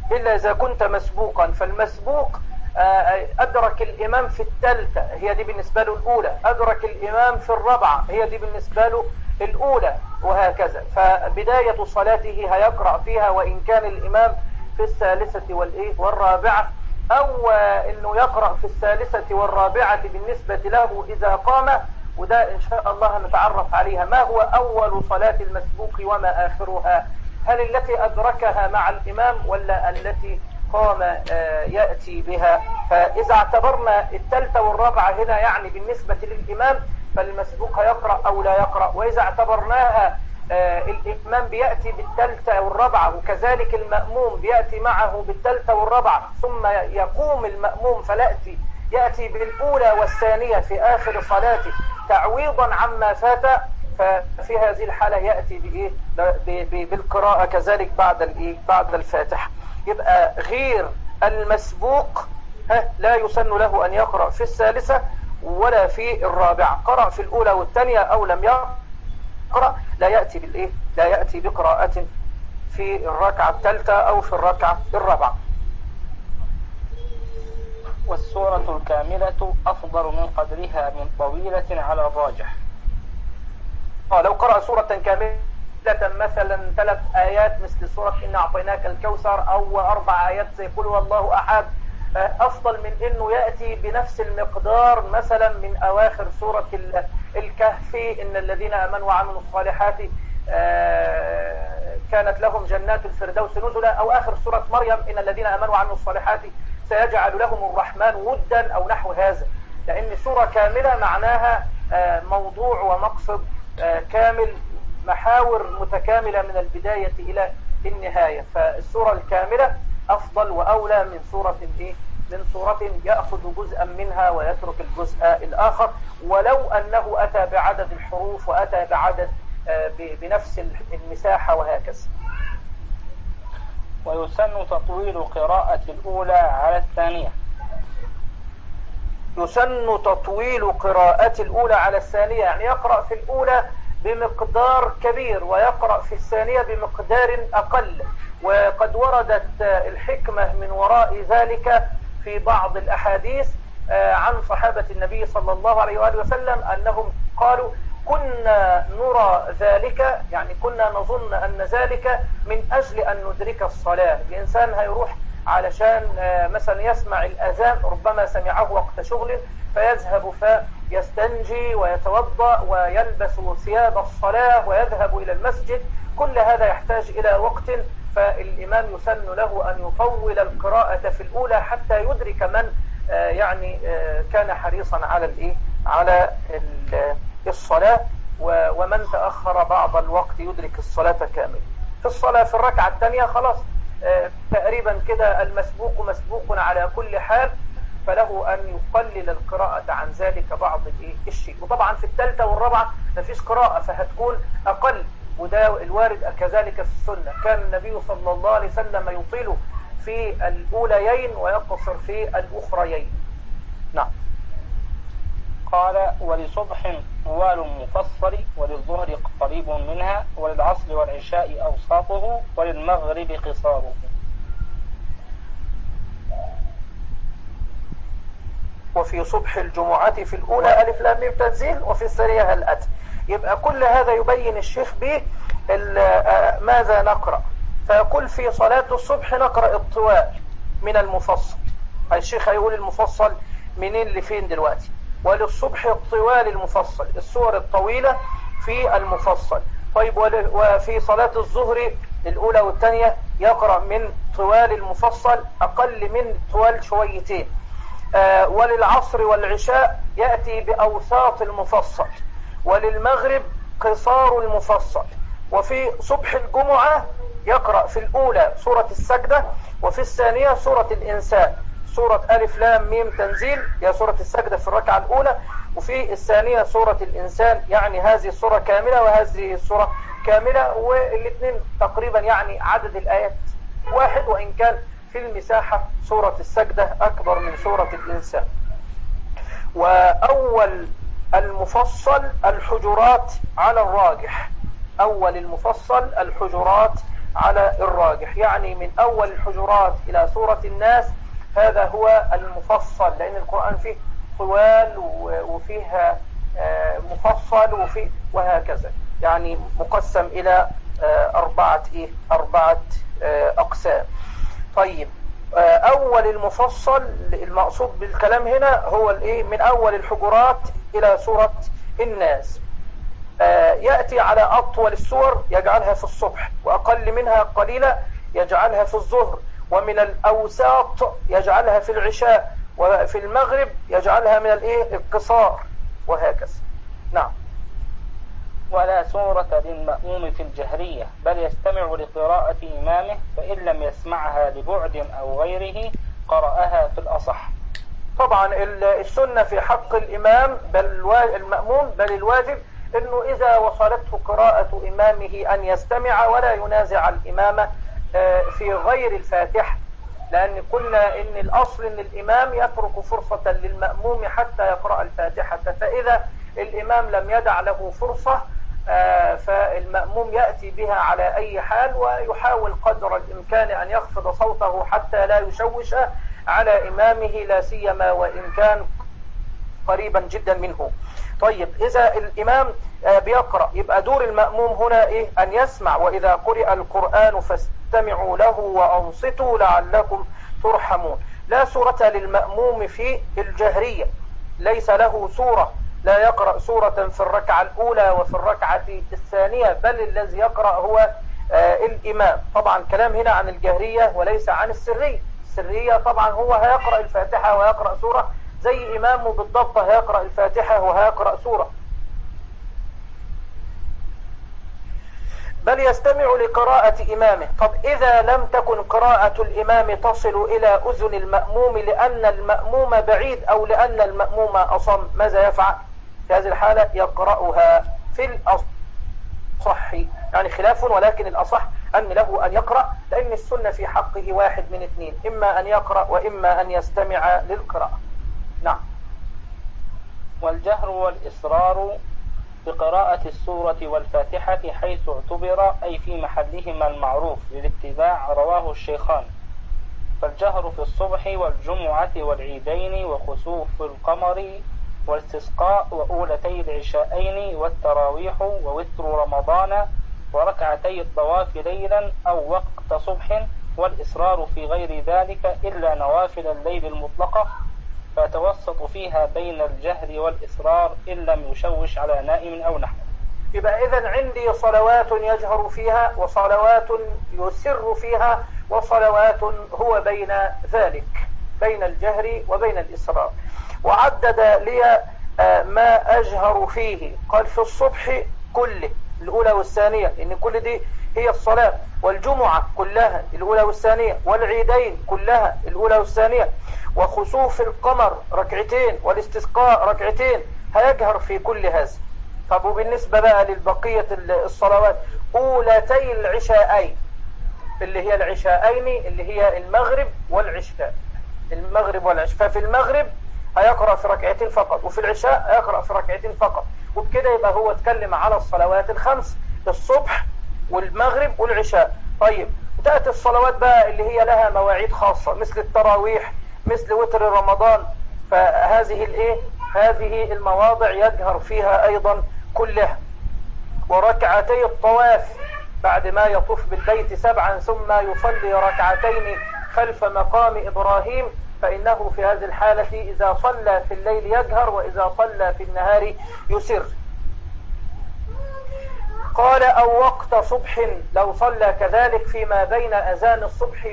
فالمسبوق أدرك الإمام في الثالثة، هي دي بالنسبة له الأولى. أدرك الإمام في الرابعة، هي دي بالنسبة له الأولى، وهكذا. فبداية صلاته هيقرأ فيها وإن كان الإمام في الثالثة والرابعة، أو أنه يقرأ في الثالثة والرابعة بالنسبة له إذا قام. وده إن شاء الله نتعرف عليها. ما هو أول صلاة المسبوق وما آخرها؟ هل التي أدركها مع الإمام ولا التي قام يأتي بها؟ فإذا اعتبرنا الثالثة والرابعة هنا يعني بالنسبة للإمام فالمسبوق يقرأ أو لا يقرأ. وإذا اعتبرناها الإمام بيأتي بالثالثة والرابعة وكذلك المأموم بيأتي معه بالثالثة والرابعة ثم يقوم المأموم يأتي بالأولى والثانية في آخر صلاته تعويضا عما فات، ففي هذه الحالة يأتي بالقراءة كذلك بعد الفاتحة. يبقى غير المسبوق لا يسن له أن يقرأ في الثالثة ولا في الرابعة. قرأ في الأولى والثانية أو لم يقرأ لا يأتي بقراءة في الركعة الثالثة أو في الركعة الرابعة. والسورة الكاملة أفضل من قدرها من طويلة على الراجح. لو قرأ سورة كاملة مثلا 3 آيات مثل سورة إن أعطيناك الكوثر أو 4 آيات زي قل هو الله أحد، أفضل من أنه يأتي بنفس المقدار مثلا من أواخر سورة الكهف إن الذين آمنوا وعملوا الصالحات كانت لهم جنات الفردوس نزلا، أو آخر سورة مريم إن الذين آمنوا وعملوا الصالحات سيجعل لهم الرحمن ودا أو نحو هذا. لأن سورة كاملة معناها موضوع ومقصد كامل، محاور متكاملة من البداية إلى النهاية. فالسورة الكاملة أفضل وأولى من سورة يأخذ جزءا منها ويترك الجزء الآخر، ولو أنه أتى بعدد الحروف وأتى بعدد بنفس المساحة وهكذا. ويسن تطويل قراءة الأولى على الثانية. يسن تطويل قراءة الأولى على الثانية، يعني يقرأ في الأولى بمقدار كبير ويقرأ في الثانية بمقدار أقل. وقد وردت الحكمة من وراء ذلك في بعض الأحاديث عن صحابة النبي صلى الله عليه وآله وسلم أنهم قالوا كنا نرى ذلك، يعني كنا نظن أن ذلك من أجل أن ندرك الصلاة. الإنسان هيروح علشان مثلا يسمع الأذان، ربما سمعه وقت شغل فيذهب فيستنجي ويتوضأ ويلبس ثياب الصلاة ويذهب إلى المسجد. كل هذا يحتاج إلى وقت، فالإمام يسن له أن يطول القراءة في الأولى حتى يدرك من يعني كان حريصا على الصلاة، ومن تأخر بعض الوقت يدرك الصلاة كامل. في الصلاة في الركعة الثانية خلاص تقريبا كده المسبوق مسبوق على كل حال، فله أن يقلل القراءة عن ذلك بعض الشيء. وطبعا في الثالثة والرابعة مفيش قراءة فهتكون أقل، وده الوارد كذلك في السنة. كان النبي صلى الله عليه وسلم يطيل في الأوليين ويقصر في الأخريين. نعم. قال ولصبح طوال مفصل، وللظهر قريب منها، وللعصر والعشاء أوساطه، وللمغرب قصاره. وفي صبح الجمعة في الأولى ألف لام ميم تنزيل، وفي الثانية هل أتى. يبقى كل هذا يبين الشيخ به ماذا نقرأ. فيقول في صلاة الصبح نقرأ الطوال من المفصل. الشيخ هيقول المفصل منين لفين دلوقتي. وللصبح الطوال المفصل، السور الطويلة في المفصل. طيب وفي صلاة الظهر الأولى والثانية يقرأ من طوال المفصل أقل من طوال شويتين. وللعصر والعشاء يأتي بأوساط المفصل. وللمغرب قصار المفصل. وفي صبح الجمعة يقرأ في الأولى سورة السجدة، وفي الثانية سورة الإنسان، سورة ألف لام ميم تنزيل، يا سورة السجدة في الركعة الأولى، وفي الثانية سورة الإنسان. يعني هذه السورة كاملة وهذه السورة كاملة، والاثنين تقريبا يعني عدد الآيات واحد، وإن كان في المساحة سورة السجدة أكبر من سورة الإنسان. وأول المفصل الحجرات على الراجح. أول المفصل الحجرات على الراجح، يعني من أول الحجرات إلى سورة الناس هذا هو المفصل، لأن القرآن فيه طوال وفيه مفصل وفيه وهكذا، يعني مقسم إلى أربعة أقسام. طيب أول المفصل المقصود بالكلام هنا هو من أول الحجرات إلى سورة الناس. يأتي على أطول السور يجعلها في الصبح، وأقل منها قليلا يجعلها في الظهر، ومن الأوساط يجعلها في العشاء، وفي المغرب يجعلها من القصار، وهكذا. نعم. ولا سورة للمأموم في الجهرية، بل يستمع لقراءة إمامه، فإن لم يسمعها لبعد أو غيره قرأها في الأصح. طبعا السنة في حق الإمام المأموم بل الواجب أنه إذا وصلته قراءة إمامه أن يستمع ولا ينازع الإمام في غير الفاتحة، لأن قلنا إن الأصل أن الإمام يترك فرصة للمأموم حتى يقرأ الفاتحة، فإذا الإمام لم يدع له فرصة فالمأموم يأتي بها على أي حال، ويحاول قدر الإمكان أن يخفض صوته حتى لا يشوش على إمامه، لا سيما وإن كان قريبا جدا منه. طيب إذا الإمام بيقرأ يبقى دور المأموم هنا أن يسمع، وإذا قرئ القرآن فاستمعوا له وأنصتوا لعلكم ترحمون. لا سورة للمأموم في الجهرية، ليس له سورة، لا يقرأ سورة في الركعة الأولى وفي الركعة الثانية، بل الذي يقرأ هو الإمام. طبعا كلام هنا عن الجهرية وليس عن السرية. السرية طبعا هو هيقرأ الفاتحة ويقرأ سورة زي إمامه بالضبط، هيقرأ الفاتحة وهيقرأ سورة. بل يستمع لقراءة إمامه. طب إذا لم تكن قراءة الإمام تصل إلى أذن المأموم لأن المأموم بعيد أو لأن المأموم أصم، ماذا يفعل؟ في هذه الحالة يقرأها في الأصح، يعني خلاف، ولكن الأصح أن له أن يقرأ، لأن السنة في حقه واحد من اثنين، إما أن يقرأ وإما أن يستمع للقراءة. نعم. والجهر والإصرار بقراءة السورة والفاتحة حيث اعتبر أي في محلهما المعروف للاتباع، رواه الشيخان. فالجهر في الصبح والجمعة والعيدين وخسوف القمر والاستسقاء وأولتي العشاءين والتراويح ووتر رمضان وركعتي الطواف ليلا أو وقت صبح، والإصرار في غير ذلك إلا نوافل الليل المطلقة، فتوسط فيها بين الجهر والإصرار إن لم يشوش على نائم أو نحو. يبقى إذن عندي صلوات يجهر فيها وصلوات يسر فيها وصلوات هو بين ذلك، بين الجهر وبين الإصرار. وعدد لي ما أجهر فيه، قال في الصبح كله الأولى والثانية، لأن كل دي هي الصلاة، والجمعة كلها الأولى والثانية، والعيدين كلها الأولى والثانية، وخسوف القمر ركعتين، والاستسقاء ركعتين، هيجهر في كل هذا. طب وبالنسبة بقى للبقية الصلوات، أولتي العشاءين اللي هي العشاءين اللي هي المغرب والعشاء، المغرب والعشاء، ففي المغرب هيقرأ في ركعتين فقط، وفي العشاء هيقرأ في ركعتين فقط، وبكده يبقى هو اتكلم على الصلوات الخمس، الصبح والمغرب والعشاء. طيب تأتي الصلوات بقى اللي هي لها مواعيد خاصة، مثل التراويح، مثل وتر رمضان، فهذه هذه المواضع يجهر فيها أيضا كلها. وركعتي الطواف بعد ما يطوف بالبيت 7 ثم يصلي ركعتين خلف مقام إبراهيم، فإنه في هذه الحالة إذا صلى في الليل يجهر، وإذا صلى في النهار يسر. قال أو وقت صبح، لو صلى كذلك فيما بين أذان الصبح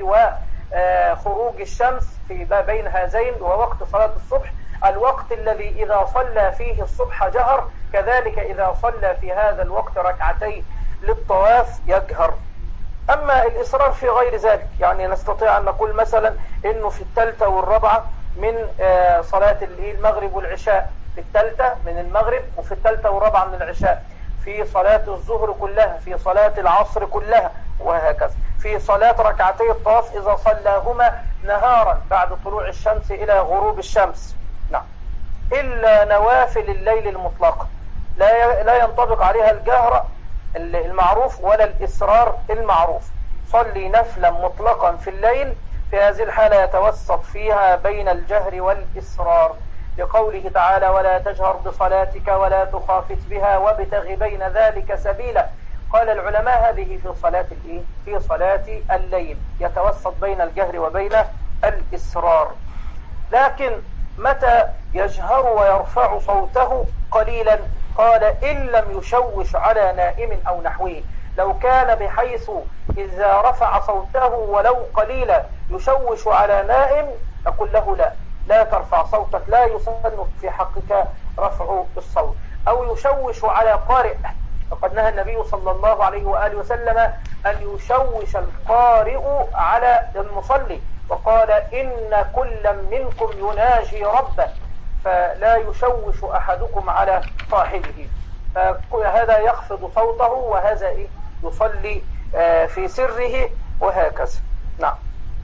وخروج الشمس، في بين هذين ووقت صلاة الصبح، الوقت الذي إذا صلى فيه الصبح جهر، كذلك إذا صلى في هذا الوقت ركعتين للطواف يجهر. أما الإصرار في غير ذلك، يعني نستطيع أن نقول مثلا إنه في الثالثة والرابعة من صلاة المغرب والعشاء، في الثالثة من المغرب وفي الثالثة والرابعة من العشاء، في صلاة الظهر كلها، في صلاة العصر كلها، وهكذا في صلاة ركعتي الطواف إذا صلاهما نهارا بعد طلوع الشمس إلى غروب الشمس. نعم، إلا نوافل الليل المطلقة لا ينطبق عليها الجهر المعروف ولا الإصرار المعروف. صلي نفلا مطلقا في الليل، في هذه الحالة يتوسط فيها بين الجهر والإصرار، لقوله تعالى ولا تجهر بصلاتك ولا تخافت بها وابتغ بين ذلك سبيلا. قال العلماء هذه في صلاة في صلاة الليل، يتوسط بين الجهر وبين الإصرار. لكن متى يجهر ويرفع صوته قليلا؟ قال إن لم يشوش على نائم أو نحوه. لو كان بحيث إذا رفع صوته ولو قليلا يشوش على نائم، نقول له لا ترفع صوتك، لا يسن في حقك رفع الصوت. أو يشوش على قارئ، فقد نهى النبي صلى الله عليه وآله وسلم أن يشوش القارئ على المصلي، وقال إن كل منكم يناجي ربه فلا يشوش أحدكم على صاحبه. فهذا يخفض صوته، وهذا يصلي في سره، وهكذا. نعم.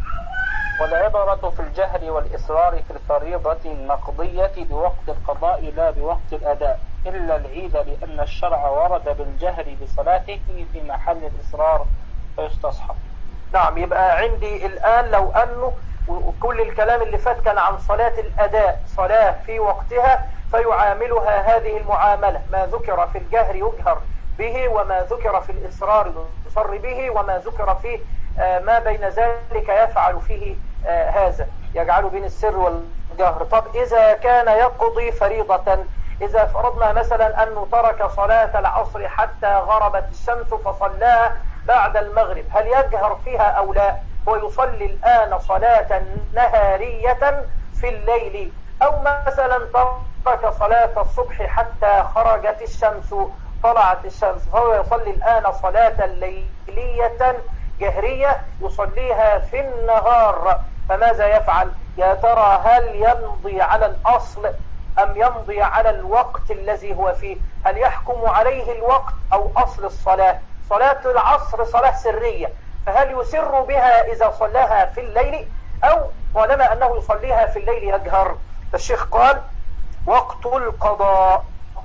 والعبرة في الجهر والإصرار في الفريضة المقضية بوقت القضاء لا بوقت الأداء، إلا العيد، لأن الشرع ورد بالجهر بصلاته في محل الإصرار فيستصحب. نعم، يبقى عندي الآن لو أنه وكل الكلام اللي فات كان عن صلاة الأداء، صلاة في وقتها فيعاملها هذه المعاملة، ما ذكر في الجهر يجهر به، وما ذكر في الإصرار يصر به، وما ذكر في ما بين ذلك يفعل فيه هذا، يجعل بين السر والجهر. طب إذا كان يقضي فريضة، إذا فرضنا مثلا أنه ترك صلاة العصر حتى غربت الشمس فصلاها بعد المغرب، هل يجهر فيها أو لا؟ هو يصلي الآن صلاة نهارية في الليل، أو مثلا ترك صلاة الصبح حتى خرجت الشمس طلعت الشمس، فهو يصلي الآن صلاة ليلية جهرية يصليها في النهار، فماذا يفعل؟ يا ترى هل يمضي على الأصل أم يمضي على الوقت الذي هو فيه؟ هل يحكم عليه الوقت أو أصل الصلاة؟ صلاة العصر صلاة سرية، فهل يسر بها إذا صلاها في الليل، أو طالما أنه يصليها في الليل يجهر؟ فالشيخ قال وقت القضاء،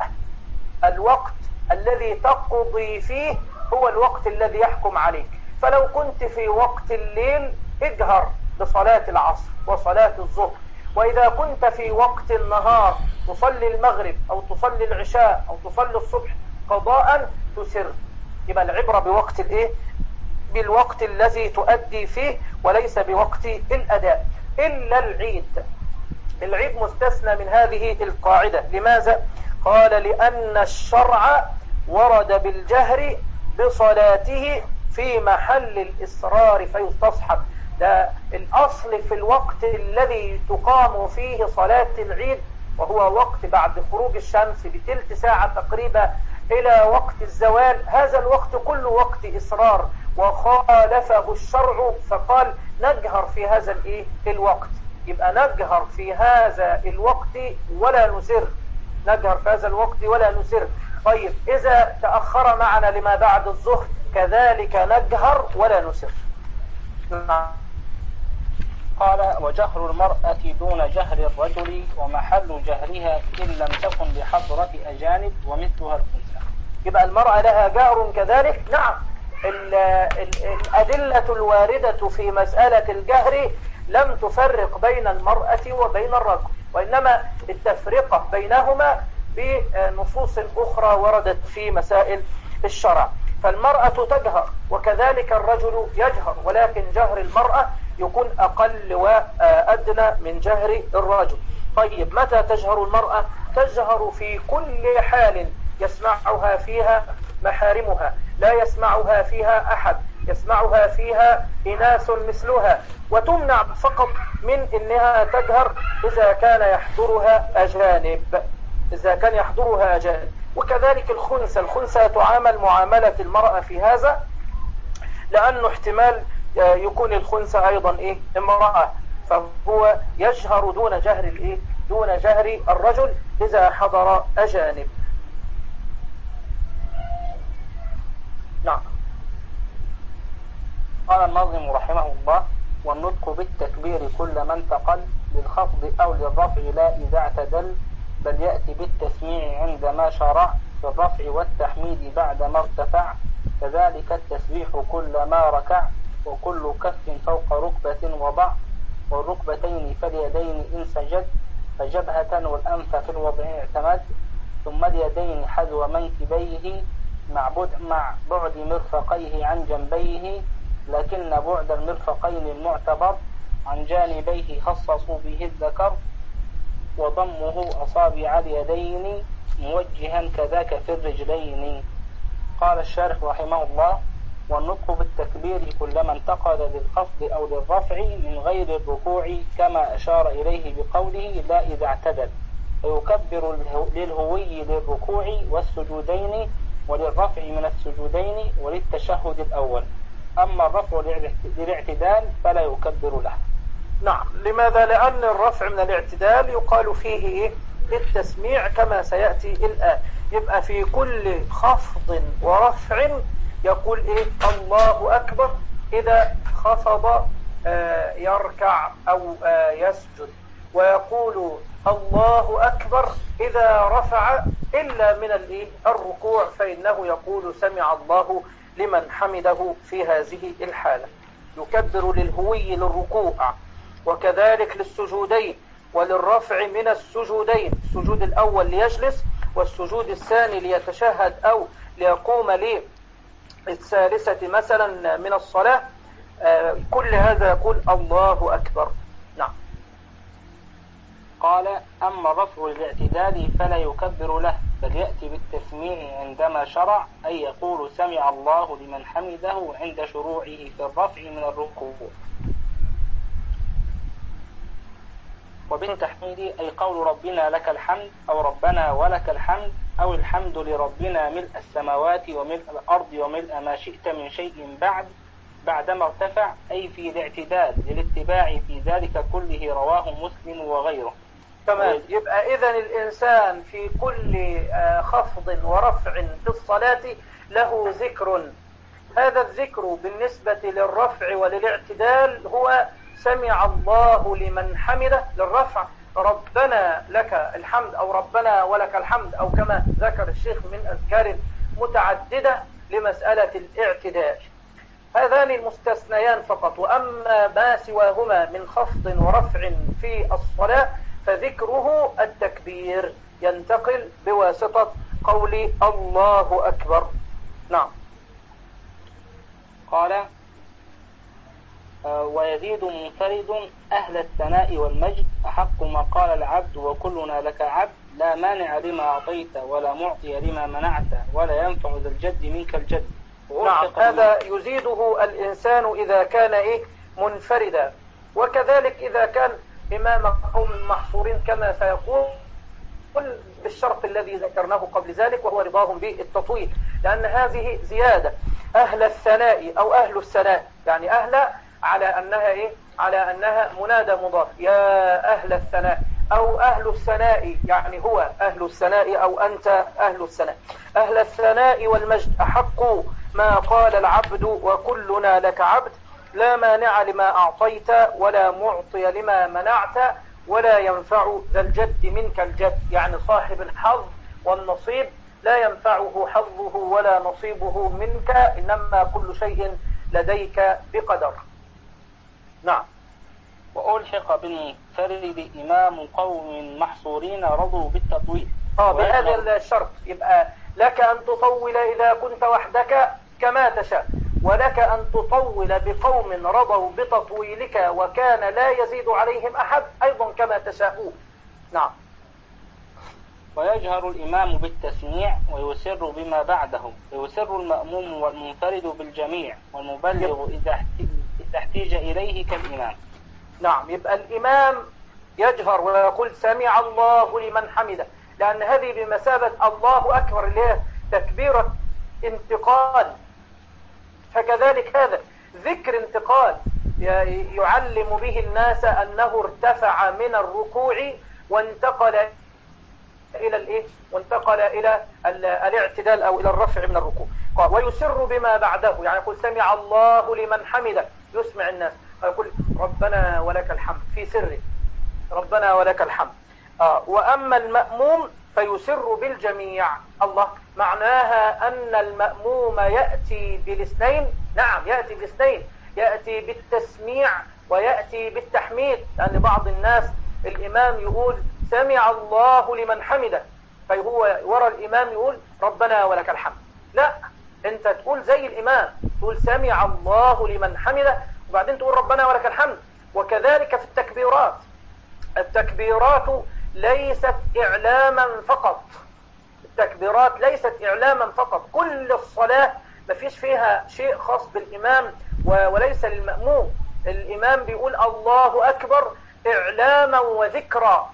الوقت الذي تقضي فيه هو الوقت الذي يحكم عليك. فلو كنت في وقت الليل اجهر بصلاة العصر وصلاة الظهر، وإذا كنت في وقت النهار تصلي المغرب أو تصلي العشاء أو تصلي الصبح قضاء تسر. يبقى العبرة بوقت بالوقت الذي تؤدي فيه وليس بوقت الأداء. إلا العيد، العيد مستثنى من هذه القاعدة. لماذا؟ قال لأن الشرع ورد بالجهر بصلاته في محل الإصرار فيستصحب. ده الأصل في الوقت الذي تقام فيه صلاة العيد، وهو وقت بعد خروج الشمس بتلت ساعة تقريبا إلى وقت الزوال. هذا الوقت كله وقت إصرار، وخالفه الشرع فقال نجهر في هذا الوقت. يبقى نجهر في هذا الوقت ولا نسر، نجهر في هذا الوقت ولا نسر. طيب إذا تأخر معنا لما بعد الظهر كذلك نجهر ولا نسر. قال وجهر المرأة دون جهر الرجل، ومحل جهرها إن لم تكن بحضرة أجانب ومثلها الأنثى. يبقى المرأة لها جهر كذلك. نعم، الأدلة الواردة في مسألة الجهر لم تفرق بين المرأة وبين الرجل، وإنما التفرقة بينهما بنصوص أخرى وردت في مسائل الشرع. فالمرأة تجهر وكذلك الرجل يجهر، ولكن جهر المرأة يكون أقل وأدنى من جهر الرجل. طيب متى تجهر المرأة؟ تجهر في كل حال يسمعها فيها محارمها، لا يسمعها فيها أحد، يسمعها فيها إناث مثلها، وتمنع فقط من إنها تجهر إذا كان يحضرها أجانب، إذا كان يحضرها أجانب. وكذلك الخنثى تعامل معاملة المرأة في هذا، لأنه احتمال يكون الخنثى أيضا امرأة، فهو يجهر دون جهر دون جهر الرجل إذا حضر أجانب. نعم. قال الناظم رحمه الله: والنطق بالتكبير كل ما انتقل للخفض أو للرفع لا إذا اعتدل، بل يأتي بالتسميع عندما شرع في الرفع والتحميد بعد ما ارتفع، كذلك التسبيح كل ما ركع، وكل كف فوق ركبة وضع، والركبتين فاليدين إن سجد، فجبهة والأنف في الوضع اعتمد، ثم اليدين حذو منكبيه مع بعد مرفقيه عن جنبيه، لكن بعد المرفقين المعتبر، عن جانبيه خصصوا به الذكر، وضمه أصابع اليدين موجها كذاك في الرجلين. قال الشارح رحمه الله: والنطق بالتكبير كلما انتقل للخفض أو للرفع من غير الركوع، كما أشار إليه بقوله لا إذا اعتدل، فيكبر للهوي للركوع والسجودين، وللرفع من السجودين، وللتشهد الأول. أما الرفع للاعتدال فلا يكبر له. نعم. لماذا؟ لأن الرفع من الاعتدال يقال فيه التسميع كما سيأتي الآن. يبقى في كل خفض ورفع يقول الله أكبر إذا خفض يركع أو يسجد، ويقول الله أكبر إذا رفع إلا من الركوع، فإنه يقول سمع الله لمن حمده في هذه الحالة. يكبر للهوي للركوع، وكذلك للسجودين، وللرفع من السجودين، السجود الأول ليجلس، والسجود الثاني ليتشهد أو ليقوم للثالثة مثلا من الصلاة. كل هذا يقول الله أكبر. نعم. قال: أما الرفع للاعتدال فلا يكبر له، بل يأتي بالتسميع عندما شرع، أي يقول سمع الله لمن حمده عند شروعه في الرفع من الركوع. وبالتحميد أي قول ربنا لك الحمد، أو ربنا ولك الحمد، أو الحمد لربنا ملء السماوات وملء الأرض وملء ما شئت من شيء بعدما ارتفع، أي في الاعتدال للاتباع في ذلك كله، رواه مسلم وغيره. تمام. يبقى إذن الإنسان في كل خفض ورفع في الصلاة له ذكر. هذا الذكر بالنسبة للرفع وللاعتدال هو سمع الله لمن حمده للرفع، ربنا لك الحمد، أو ربنا ولك الحمد، أو كما ذكر الشيخ من أذكار متعددة لمسألة الاعتدال. هذان المستثنيان فقط، وأما ما سواهما من خفض ورفع في الصلاة فذكره التكبير ينتقل بواسطة قول الله أكبر. نعم. قال: ويزيد منفرد أهل الثناء والمجد، أحق ما قال العبد وكلنا لك عبد، لا مانع لما أعطيت ولا معطي لما منعت، ولا ينفع ذا الجد منك الجد. نعم. هذا يزيده الإنسان إذا كان منفردا، وكذلك إذا كان إمام قوم محصورين كما سيقول، بالشرط الذي ذكرناه قبل ذلك، وهو رضاهم بالتطويل، لأن هذه زيادة. أهل الثناء أو أهل الثناء، يعني أهل على أنها على أنها منادى مضاف، يا أهل الثناء، أو أهل الثناء يعني هو أهل الثناء أو أنت أهل الثناء. أهل الثناء والمجد أحق ما قال العبد وكلنا لك عبد، لا مانع لما أعطيت ولا معطي لما منعت، ولا ينفع ذا الجد منك الجد، يعني صاحب الحظ والنصيب لا ينفعه حظه ولا نصيبه منك، إنما كل شيء لديك بقدر. نعم. وألحق بالمنفرد إمام قوم محصورين رضوا بالتطويل. بهذا الشرط يبقى لك أن تطول إذا كنت وحدك كما تشاء، ولك أن تطول بقوم رضوا بتطويلك وكان لا يزيد عليهم أحد أيضا كما تشاءون. نعم. ويجهر الإمام بالتسميع ويسر بما بعده، ويسر المأموم والمنفرد بالجميع، والمبلغ إذا احتيج إليه كالإمام. نعم، يبقى الإمام يجهر ويقول سمع الله لمن حمده، لأن هذه بمثابة الله أكبر اللي هي تكبيرة انتقال، فكذلك هذا ذكر انتقال يعلم به الناس أنه ارتفع من الركوع وانتقل إلى الإيه؟ وانتقل إلى الاعتدال أو إلى الرفع من الركوع. ويسر بما بعده، يعني يقول سمع الله لمن حمده، يسمع الناس، ويقول ربنا ولك الحمد في سره، ربنا ولك الحمد. وأما المأموم فيسر بالجميع. الله، معناها أن المأموم يأتي بالاثنين. نعم، يأتي بالاثنين، يأتي بالتسميع ويأتي بالتحميد، لأن بعض الناس الإمام يقول سمع الله لمن حمده، فهو ورا الإمام يقول ربنا ولك الحمد. لا، أنت تقول زي الإمام، تقول سمع الله لمن حمده وبعدين تقول ربنا ولك الحمد. وكذلك في التكبيرات، التكبيرات ليست إعلاما فقط، التكبيرات ليست إعلاما فقط، كل الصلاة ما فيش فيها شيء خاص بالإمام وليس للمأموم. الإمام بيقول الله أكبر إعلاما وذكرا،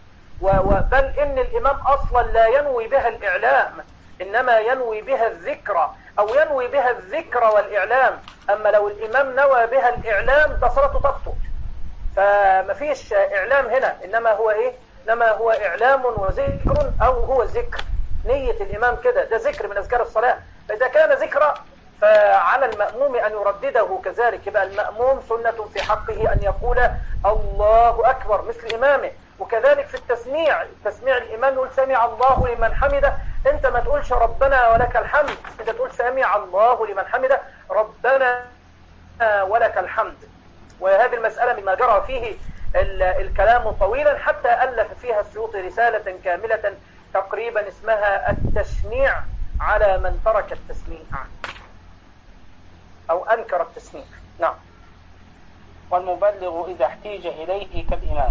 بل إن الإمام أصلا لا ينوي بها الإعلام، إنما ينوي بها الذكرى، أو ينوي بها الذكر والإعلام. أما لو الإمام نوى بها الإعلام ده صلاته تبطل، فما فيش إعلام هنا، إنما هو إيه؟ إنما هو إعلام وذكر، أو هو ذكر، نية الإمام كده، ده ذكر من أذكار الصلاة. فإذا كان ذكرى فعلى المأموم أن يردده كذلك، يبقى المأموم سنة في حقه أن يقول الله أكبر مثل إمامه. وكذلك في التسميع، تسميع الإمام يقول سمع الله لمن حمده، أنت ما تقولش ربنا ولك الحمد، أنت تقول سمع الله لمن حمده ربنا ولك الحمد. وهذه المسألة مما جرى فيه الكلام طويلا، حتى ألف فيها السيوطي رسالة كاملة تقريبا اسمها التشنيع على من ترك التسميع أو أنكر التسميع. نعم. والمبلغ إذا احتيج إليه كالإمام.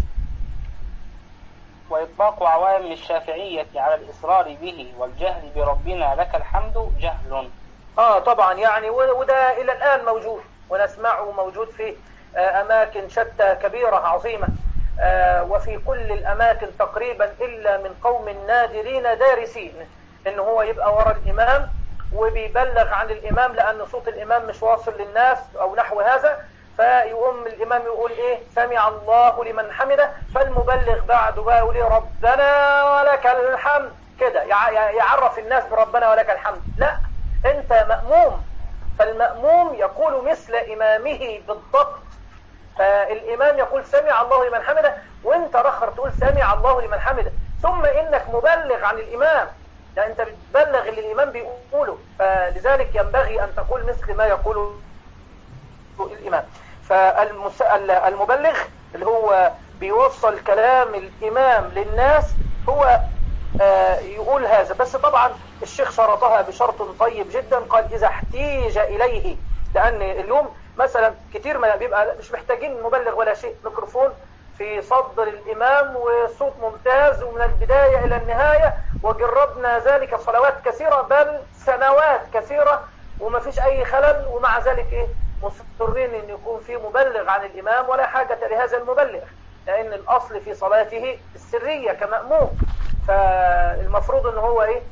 وإطلاق عوام الشافعية على الإصرار به والجهل بربنا لك الحمد جهل. طبعا، يعني وده إلى الآن موجود ونسمعه، موجود في أماكن شتى كبيرة عظيمة، وفي كل الأماكن تقريبا إلا من قوم نادرين دارسين، إنه هو يبقى وراء الإمام وبيبلغ عن الإمام لأن صوت الإمام مش واصل للناس أو نحو هذا، فيقوم الإمام يقول إيه سمع الله لمن حمده، فالمبلغ بعده بقى يقول ربنا ولك الحمد كده، يعرف الناس بربنا ولك الحمد. لا، أنت مأموم، فالمأموم يقول مثل إمامه بالضبط، فالإمام يقول سمع الله لمن حمده وانت رخر تقول سمع الله لمن حمده، ثم إنك مبلغ عن الإمام، يعني أنت بتبلغ اللي الإمام بيقوله، فلذلك ينبغي أن تقول مثل ما يقوله الإمام. فالمبلغ اللي هو بيوصل كلام الإمام للناس هو يقول هذا، بس طبعا الشيخ شرطها بشرط طيب جدا، قال إذا احتيج إليه، لأن اليوم مثلا كتير ما بيبقى مش محتاجين مبلغ ولا شيء، ميكروفون في صدر الإمام وصوت ممتاز ومن البداية إلى النهاية، وجربنا ذلك صلوات كثيرة بل سنوات كثيرة وما فيش أي خلل، ومع ذلك إيه مصرين أن يكون في مبلغ عن الإمام، ولا حاجة لهذا المبلغ، لأن الأصل في صلاته السرية كمأموم، فالمفروض أنه هو إيه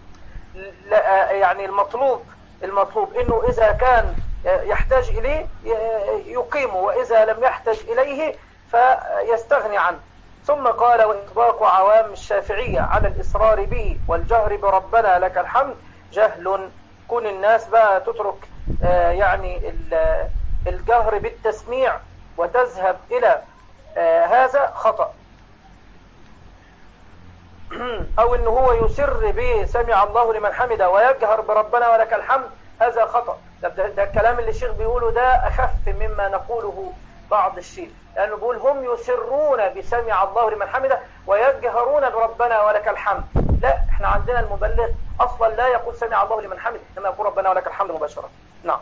يعني المطلوب أنه إذا كان يحتاج إليه يقيمه، وإذا لم يحتاج إليه فيستغني عنه. ثم قال وإطلاق عوام الشافعية على الإصرار به والجهر بربنا لك الحمد جهل، كون الناس بقى تترك يعني الجهر بالتسميع وتذهب إلى هذا خطأ، أو إنه هو يسر به سمع الله لمن حمده ويجهر بربنا ولك الحمد، هذا خطأ. ده الكلام اللي الشيخ بيقوله ده أخف مما نقوله بعض الشيء، لأنه بيقول هم يسرون بسمع الله لمن حمده ويجهرون بربنا ولك الحمد. لا، احنا عندنا المبلغ اصلا لا يقول سمع الله لمن حمده، انما يقول ربنا ولك الحمد مباشرة. نعم.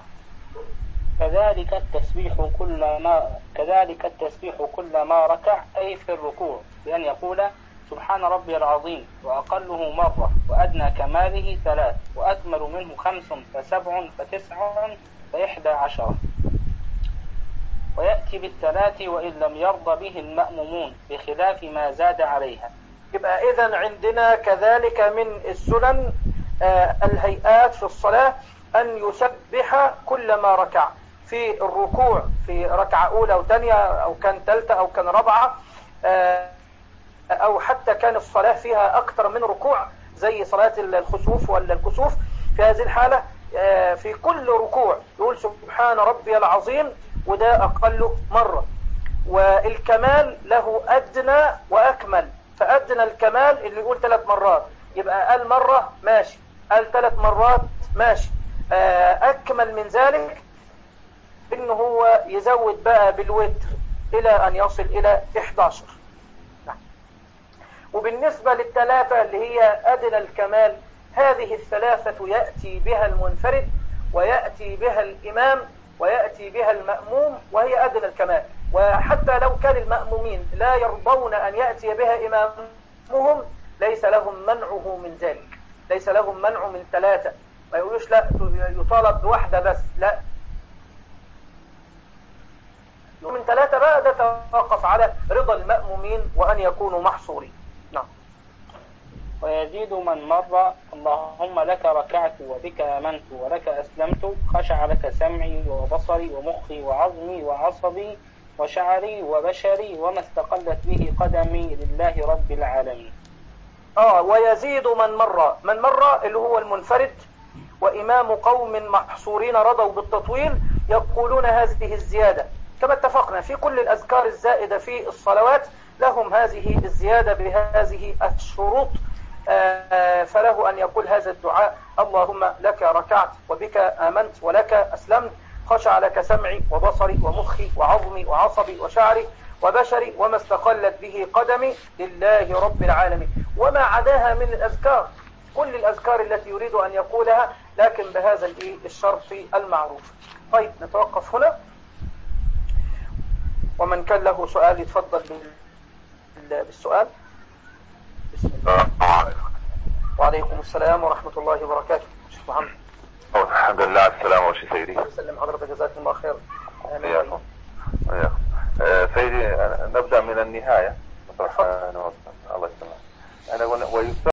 كذلك التسبيح كلما ركع، أي في الركوع، بأن يقول سبحان ربي العظيم، وأقله مرة، وأدنى كماله 3، وأكمل منه 5 ف7 ف9 ف11، ويأتي بالثلاث وإن لم يرضى به المأمومون بخلاف ما زاد عليها. يبقى إذن عندنا كذلك من السنن الهيئات في الصلاة أن يسبح كلما ركع، في الركوع في ركعة أولى وثانية أو كان ثالثة أو كان رابعة، أو حتى كان الصلاة فيها أكثر من ركوع زي صلاة الخسوف ولا الكسوف. في هذه الحالة في كل ركوع يقول سبحان ربي العظيم، وده أقل مرة. والكمال له أدنى وأكمل، فأدنى الكمال اللي يقول 3 مرات، يبقى قال مرة ماشي، قال 3 مرات ماشي. أكمل من ذلك إنه هو يزود بقى بالوتر إلى أن يصل إلى 11. وبالنسبة للثلاثة اللي هي أدنى الكمال، هذه الثلاثة يأتي بها المنفرد ويأتي بها الإمام ويأتي بها المأموم، وهي أدنى الكمال. وحتى لو كان المأمومين لا يرضون أن يأتي بها إمامهم ليس لهم منعه من ذلك، ليس لهم منع من 3. ما يقولوش لا يطالب بواحدة بس، لا، من 3 بقى ده توقف على رضا المأمومين وأن يكونوا محصورين. نعم. ويزيد من مر اللهم لك ركعت وبك آمنت ولك أسلمت، خشع لك سمعي وبصري ومخي وعظمي وعصبي وشعري وبشري وما استقلت به قدمي لله رب العالمين. ويزيد من مر اللي هو المنفرد وإمام قوم محصورين رضوا بالتطويل يقولون هذه الزيادة، كما اتفقنا في كل الأذكار الزائدة في الصلوات لهم هذه الزيادة بهذه الشروط. فله أن يقول هذا الدعاء: اللهم لك ركعت وبك آمنت ولك أسلمت، خشع لك سمعي وبصري ومخي وعظمي وعصبي وشعري وبشري وما استقلت به قدمي لله رب العالمين. وما عداها من الأذكار، كل الأذكار التي يريد أن يقولها، لكن بهذا الشرط المعروف. طيب نتوقف هنا، ومن كان له سؤال يتفضل بالسؤال. بسم الله. وعليكم السلام ورحمة الله وبركاته. شيخ محمد. الحمد لله على السلامة وشي سيدي. سلم حضرتك، جزاكم الله خير. إياكم. سيدي نبدأ من النهاية. الله يسلمك. أنا